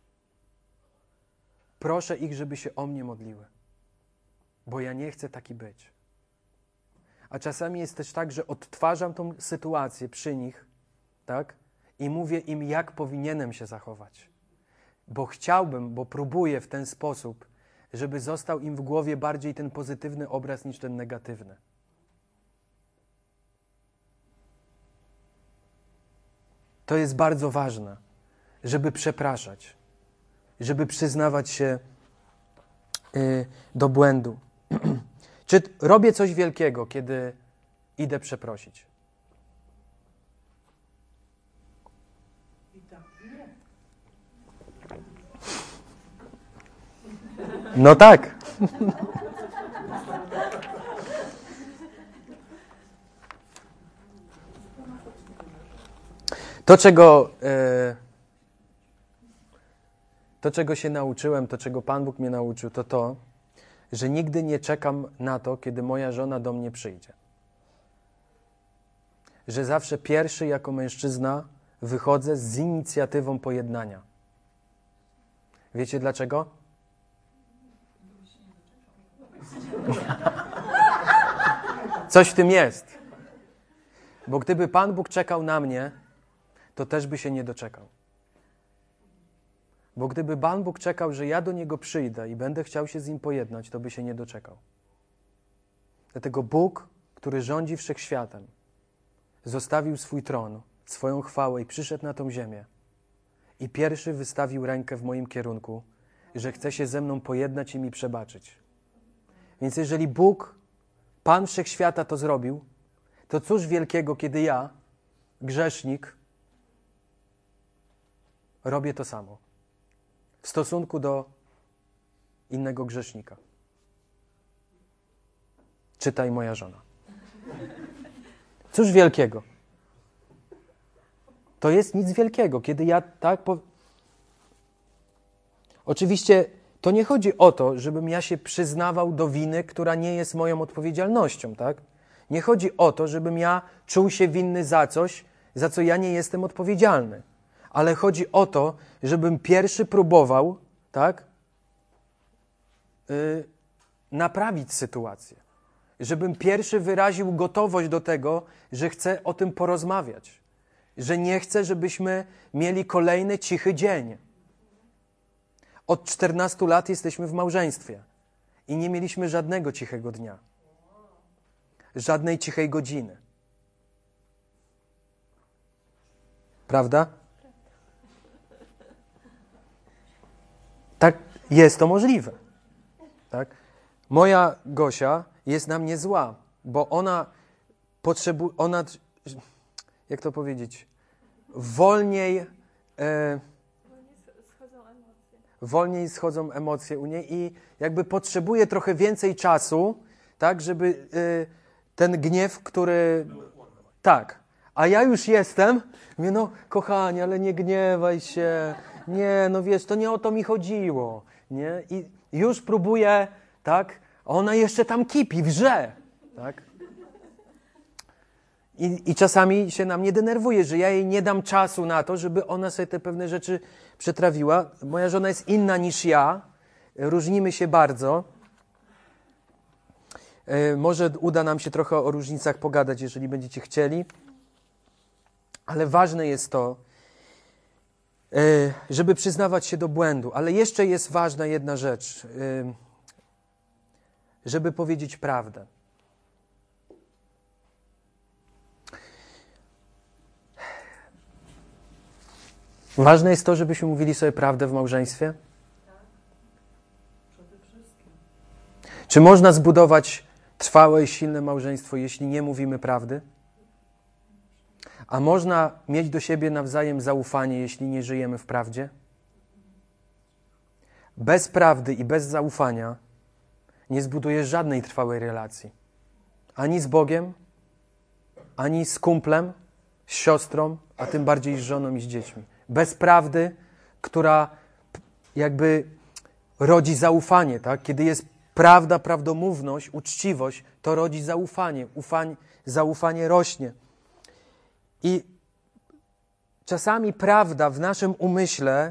Proszę ich, żeby się o mnie modliły. Bo ja nie chcę taki być. A czasami jest też tak, że odtwarzam tą sytuację przy nich, tak? I mówię im, jak powinienem się zachować. Bo chciałbym, bo próbuję w ten sposób, żeby został im w głowie bardziej ten pozytywny obraz niż ten negatywny. To jest bardzo ważne, żeby przepraszać, żeby przyznawać się y, do błędu. Czy robię coś wielkiego, kiedy idę przeprosić? I tak nie. No tak. To, czego, e, to, czego się nauczyłem, to, czego Pan Bóg mnie nauczył, to to, że nigdy nie czekam na to, kiedy moja żona do mnie przyjdzie. Że zawsze pierwszy jako mężczyzna wychodzę z inicjatywą pojednania. Wiecie dlaczego? Coś w tym jest. Bo gdyby Pan Bóg czekał na mnie, to też by się nie doczekał. Bo gdyby Pan Bóg czekał, że ja do Niego przyjdę i będę chciał się z Nim pojednać, to by się nie doczekał. Dlatego Bóg, który rządzi wszechświatem, zostawił swój tron, swoją chwałę i przyszedł na tą ziemię. I pierwszy wystawił rękę w moim kierunku, że chce się ze mną pojednać i mi przebaczyć. Więc jeżeli Bóg, Pan wszechświata to zrobił, to cóż wielkiego, kiedy ja, grzesznik, robię to samo w stosunku do innego grzesznika. Czytaj moja żona. Cóż wielkiego? To jest nic wielkiego, kiedy ja tak... Po... Oczywiście to nie chodzi o to, żebym ja się przyznawał do winy, która nie jest moją odpowiedzialnością, tak? Nie chodzi o to, żebym ja czuł się winny za coś, za co ja nie jestem odpowiedzialny. Ale chodzi o to, żebym pierwszy próbował, tak, yy, naprawić sytuację. Żebym pierwszy wyraził gotowość do tego, że chcę o tym porozmawiać. Że nie chcę, żebyśmy mieli kolejny cichy dzień. Od czternastu lat jesteśmy w małżeństwie i nie mieliśmy żadnego cichego dnia. Żadnej cichej godziny. Prawda? Tak, jest to możliwe. Tak? Moja Gosia jest na mnie zła, bo ona potrzebuje, ona, jak to powiedzieć, wolniej, e, wolniej schodzą emocje u niej i jakby potrzebuje trochę więcej czasu, tak, żeby e, ten gniew, który... Tak. A ja już jestem, mówię, no kochanie, ale nie gniewaj się, nie, no wiesz, to nie o to mi chodziło, nie? I już próbuję, tak, a ona jeszcze tam kipi, wrze, tak? I, I czasami się na mnie denerwuje, że ja jej nie dam czasu na to, żeby ona sobie te pewne rzeczy przetrawiła. Moja żona jest inna niż ja, różnimy się bardzo. Yy, może uda nam się trochę o różnicach pogadać, jeżeli będziecie chcieli. Ale ważne jest to, żeby przyznawać się do błędu. Ale jeszcze jest ważna jedna rzecz, żeby powiedzieć prawdę. Ważne jest to, żebyśmy mówili sobie prawdę w małżeństwie. Przede wszystkim. Czy można zbudować trwałe i silne małżeństwo, jeśli nie mówimy prawdy? A można mieć do siebie nawzajem zaufanie, jeśli nie żyjemy w prawdzie? Bez prawdy i bez zaufania nie zbudujesz żadnej trwałej relacji. Ani z Bogiem, ani z kumplem, z siostrą, a tym bardziej z żoną i z dziećmi. Bez prawdy, która jakby rodzi zaufanie, tak? Kiedy jest prawda, prawdomówność, uczciwość, to rodzi zaufanie. Ufań, zaufanie rośnie. I czasami prawda w naszym umyśle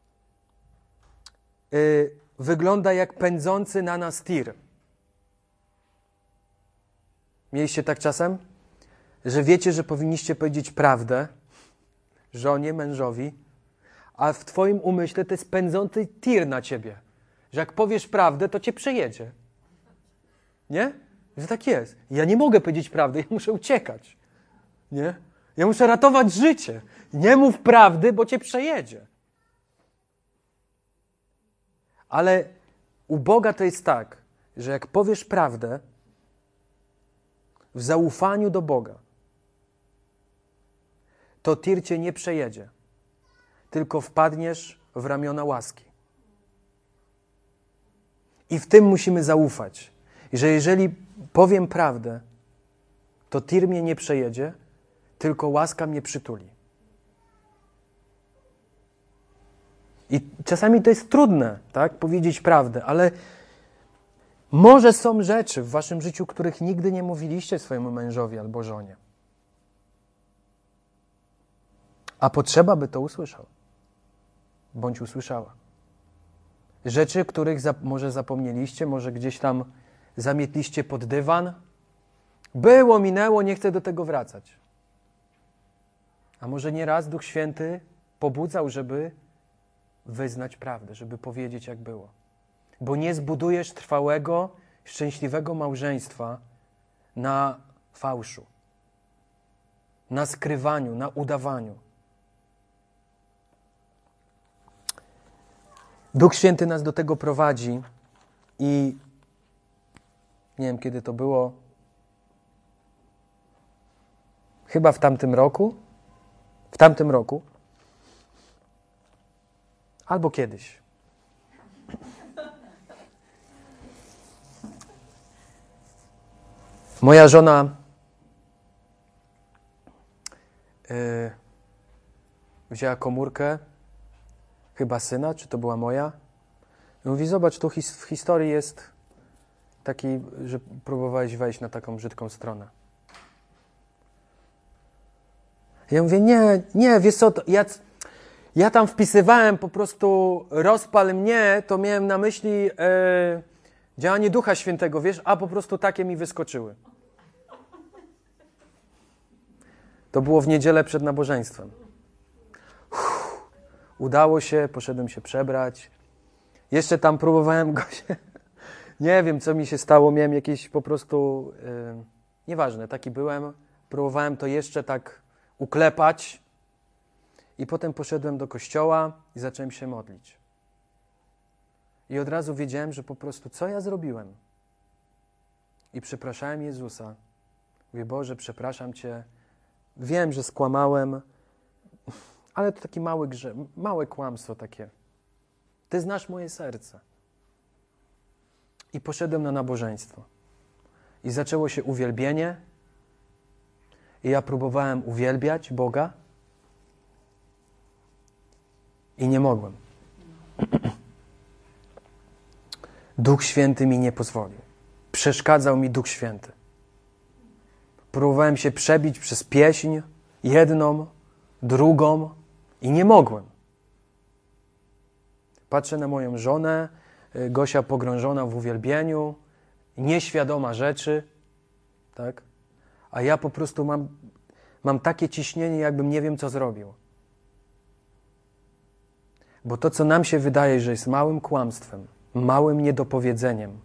yy, wygląda jak pędzący na nas tir. Mieliście tak czasem? Że wiecie, że powinniście powiedzieć prawdę żonie, mężowi, a w twoim umyśle to jest pędzący tir na ciebie. Że jak powiesz prawdę, to cię przejedzie. Nie? Że tak jest. Ja nie mogę powiedzieć prawdy, ja muszę uciekać. Nie? Ja muszę ratować życie. Nie mów prawdy, bo cię przejedzie. Ale u Boga to jest tak, że jak powiesz prawdę w zaufaniu do Boga, to tir cię nie przejedzie, tylko wpadniesz w ramiona łaski. I w tym musimy zaufać, że jeżeli powiem prawdę, to tir mnie nie przejedzie, tylko łaska mnie przytuli. I czasami to jest trudne, tak, powiedzieć prawdę, ale może są rzeczy w waszym życiu, których nigdy nie mówiliście swojemu mężowi albo żonie. A potrzeba, by to usłyszał. Bądź usłyszała. Rzeczy, których za, może zapomnieliście, może gdzieś tam zamietliście pod dywan. Było, minęło, nie chcę do tego wracać. A może nieraz Duch Święty pobudzał, żeby wyznać prawdę, żeby powiedzieć, jak było. Bo nie zbudujesz trwałego, szczęśliwego małżeństwa na fałszu, na skrywaniu, na udawaniu. Duch Święty nas do tego prowadzi i nie wiem, kiedy to było, chyba w tamtym roku, w tamtym roku, albo kiedyś. Moja żona yy, wzięła komórkę, chyba syna, czy to była moja. I mówi, zobacz, tu his, w historii jest taki, że próbowałeś wejść na taką brzydką stronę. Ja mówię, nie, nie, wiesz co, to ja, ja tam wpisywałem po prostu rozpal mnie, to miałem na myśli e, działanie Ducha Świętego, wiesz, a po prostu takie mi wyskoczyły. To było w niedzielę przed nabożeństwem. Uff, udało się, poszedłem się przebrać. Jeszcze tam próbowałem go się... Nie wiem, co mi się stało, miałem jakieś po prostu... E, nieważne, taki byłem. Próbowałem to jeszcze tak uklepać. I potem poszedłem do kościoła i zacząłem się modlić. I od razu wiedziałem, że po prostu co ja zrobiłem. I przepraszałem Jezusa. Mówię, Boże, przepraszam Cię. Wiem, że skłamałem, ale to taki mały grzech, małe kłamstwo takie. Ty znasz moje serce. I poszedłem na nabożeństwo. I zaczęło się uwielbienie. I ja próbowałem uwielbiać Boga. I nie mogłem. Duch Święty mi nie pozwolił. Przeszkadzał mi Duch Święty. Próbowałem się przebić przez pieśń, jedną, drugą i nie mogłem. Patrzę na moją żonę, Gosia pogrążona w uwielbieniu, nieświadoma rzeczy, tak? A ja po prostu mam, mam takie ciśnienie, jakbym nie wiem, co zrobił. Bo to, co nam się wydaje, że jest małym kłamstwem, małym niedopowiedzeniem,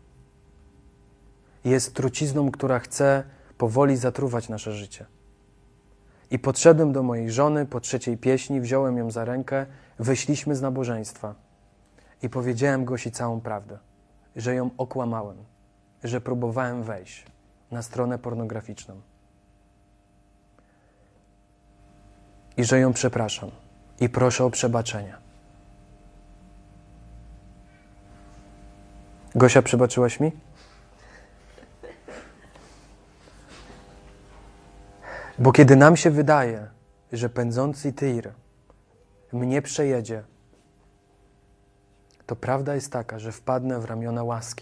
jest trucizną, która chce powoli zatruwać nasze życie. I podszedłem do mojej żony po trzeciej pieśni, wziąłem ją za rękę, wyszliśmy z nabożeństwa i powiedziałem Gosi całą prawdę, że ją okłamałem, że próbowałem wejść na stronę pornograficzną. I że ją przepraszam. I proszę o przebaczenie. Gosia, przebaczyłaś mi? Bo kiedy nam się wydaje, że pędzący tir mnie przejedzie, to prawda jest taka, że wpadnę w ramiona łaski.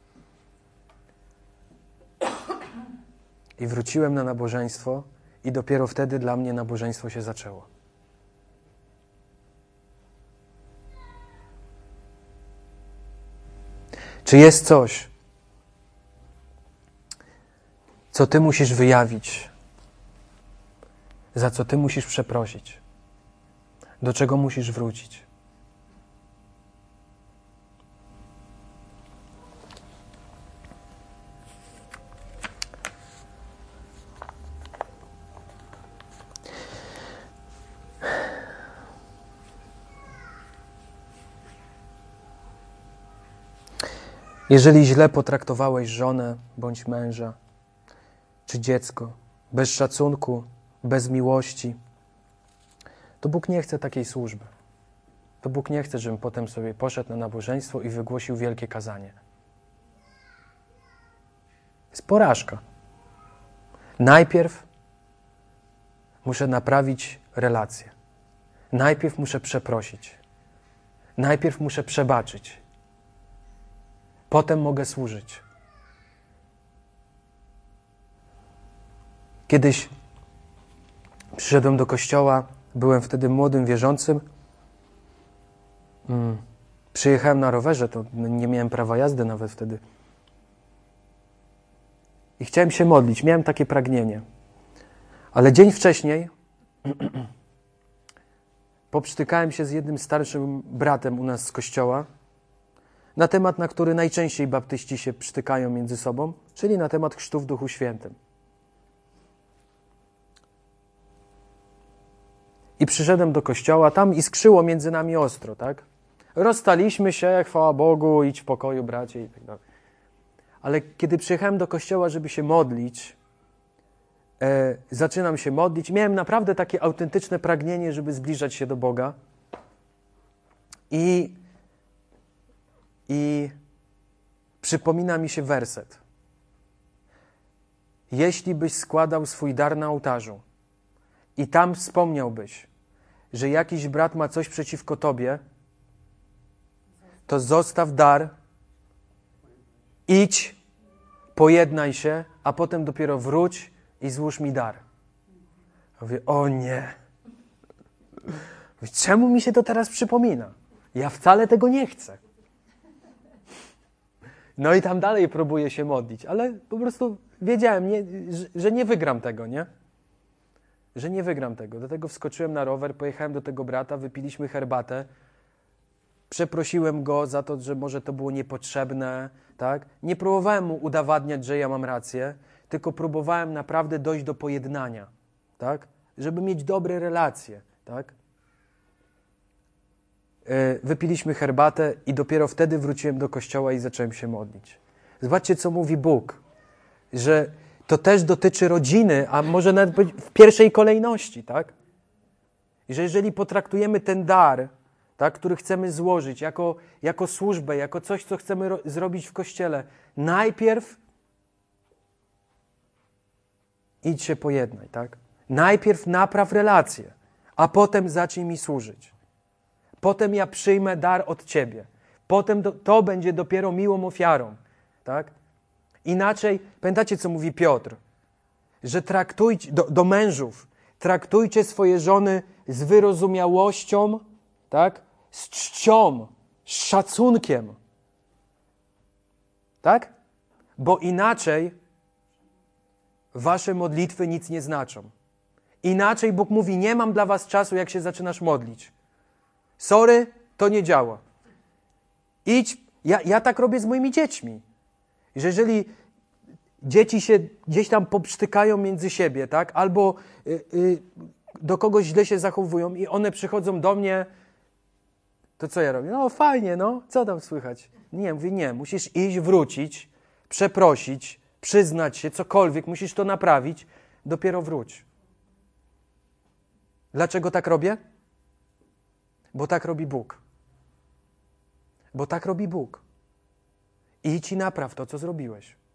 I wróciłem na nabożeństwo i dopiero wtedy dla mnie nabożeństwo się zaczęło. Czy jest coś, co Ty musisz wyjawić, za co Ty musisz przeprosić, do czego musisz wrócić? Jeżeli źle potraktowałeś żonę bądź męża, czy dziecko, bez szacunku, bez miłości, to Bóg nie chce takiej służby. To Bóg nie chce, żebym potem sobie poszedł na nabożeństwo i wygłosił wielkie kazanie. Jest porażka. Najpierw muszę naprawić relacje. Najpierw muszę przeprosić. Najpierw muszę przebaczyć. Potem mogę służyć. Kiedyś przyszedłem do kościoła, byłem wtedy młodym wierzącym. Hmm. Przyjechałem na rowerze, to nie miałem prawa jazdy nawet wtedy. I chciałem się modlić, miałem takie pragnienie. Ale dzień wcześniej poprztykałem się z jednym starszym bratem u nas z kościoła na temat, na który najczęściej baptyści się przytykają między sobą, czyli na temat chrztu w Duchu Świętym. I przyszedłem do kościoła, tam iskrzyło między nami ostro, tak? Rozstaliśmy się, chwała Bogu, idź w pokoju, bracie i tak dalej. Ale kiedy przyjechałem do kościoła, żeby się modlić, e, zaczynam się modlić, miałem naprawdę takie autentyczne pragnienie, żeby zbliżać się do Boga. I, i przypomina mi się werset. Jeśli byś składał swój dar na ołtarzu i tam wspomniałbyś, że jakiś brat ma coś przeciwko tobie, to zostaw dar, idź, pojednaj się, a potem dopiero wróć i złóż mi dar. Ja mówię, o nie. Czemu mi się to teraz przypomina? Ja wcale tego nie chcę. No i tam dalej próbuję się modlić, ale po prostu wiedziałem, nie, że, że nie wygram tego, nie? Że nie wygram tego. Dlatego wskoczyłem na rower, pojechałem do tego brata, wypiliśmy herbatę, przeprosiłem go za to, że może to było niepotrzebne, tak? Nie próbowałem mu udowadniać, że ja mam rację, tylko próbowałem naprawdę dojść do pojednania, tak? Żeby mieć dobre relacje, tak? Wypiliśmy herbatę i dopiero wtedy wróciłem do kościoła i zacząłem się modlić. Zobaczcie, co mówi Bóg, że to też dotyczy rodziny, a może nawet w pierwszej kolejności, tak? I że jeżeli potraktujemy ten dar, tak, który chcemy złożyć jako, jako służbę, jako coś, co chcemy ro- zrobić w Kościele, najpierw idź się pojednaj, tak? Najpierw napraw relacje, a potem zacznij mi służyć. Potem ja przyjmę dar od Ciebie. Potem do, to będzie dopiero miłą ofiarą, tak? Inaczej, pamiętacie, co mówi Piotr? Że traktujcie, do, do mężów, traktujcie swoje żony z wyrozumiałością, tak? Z czcią, z szacunkiem. Tak? Bo inaczej wasze modlitwy nic nie znaczą. Inaczej Bóg mówi, nie mam dla was czasu, jak się zaczynasz modlić. Sorry, to nie działa. Idź, ja, ja tak robię z moimi dziećmi. Że jeżeli dzieci się gdzieś tam poprztykają między siebie, tak? Albo y, y, do kogoś źle się zachowują i one przychodzą do mnie, to co ja robię? No fajnie, no, co tam słychać? Nie, mówię, nie, musisz iść, wrócić, przeprosić, przyznać się, cokolwiek, musisz to naprawić, dopiero wróć. Dlaczego tak robię? Bo tak robi Bóg. Bo tak robi Bóg. Idź i napraw to, co zrobiłeś.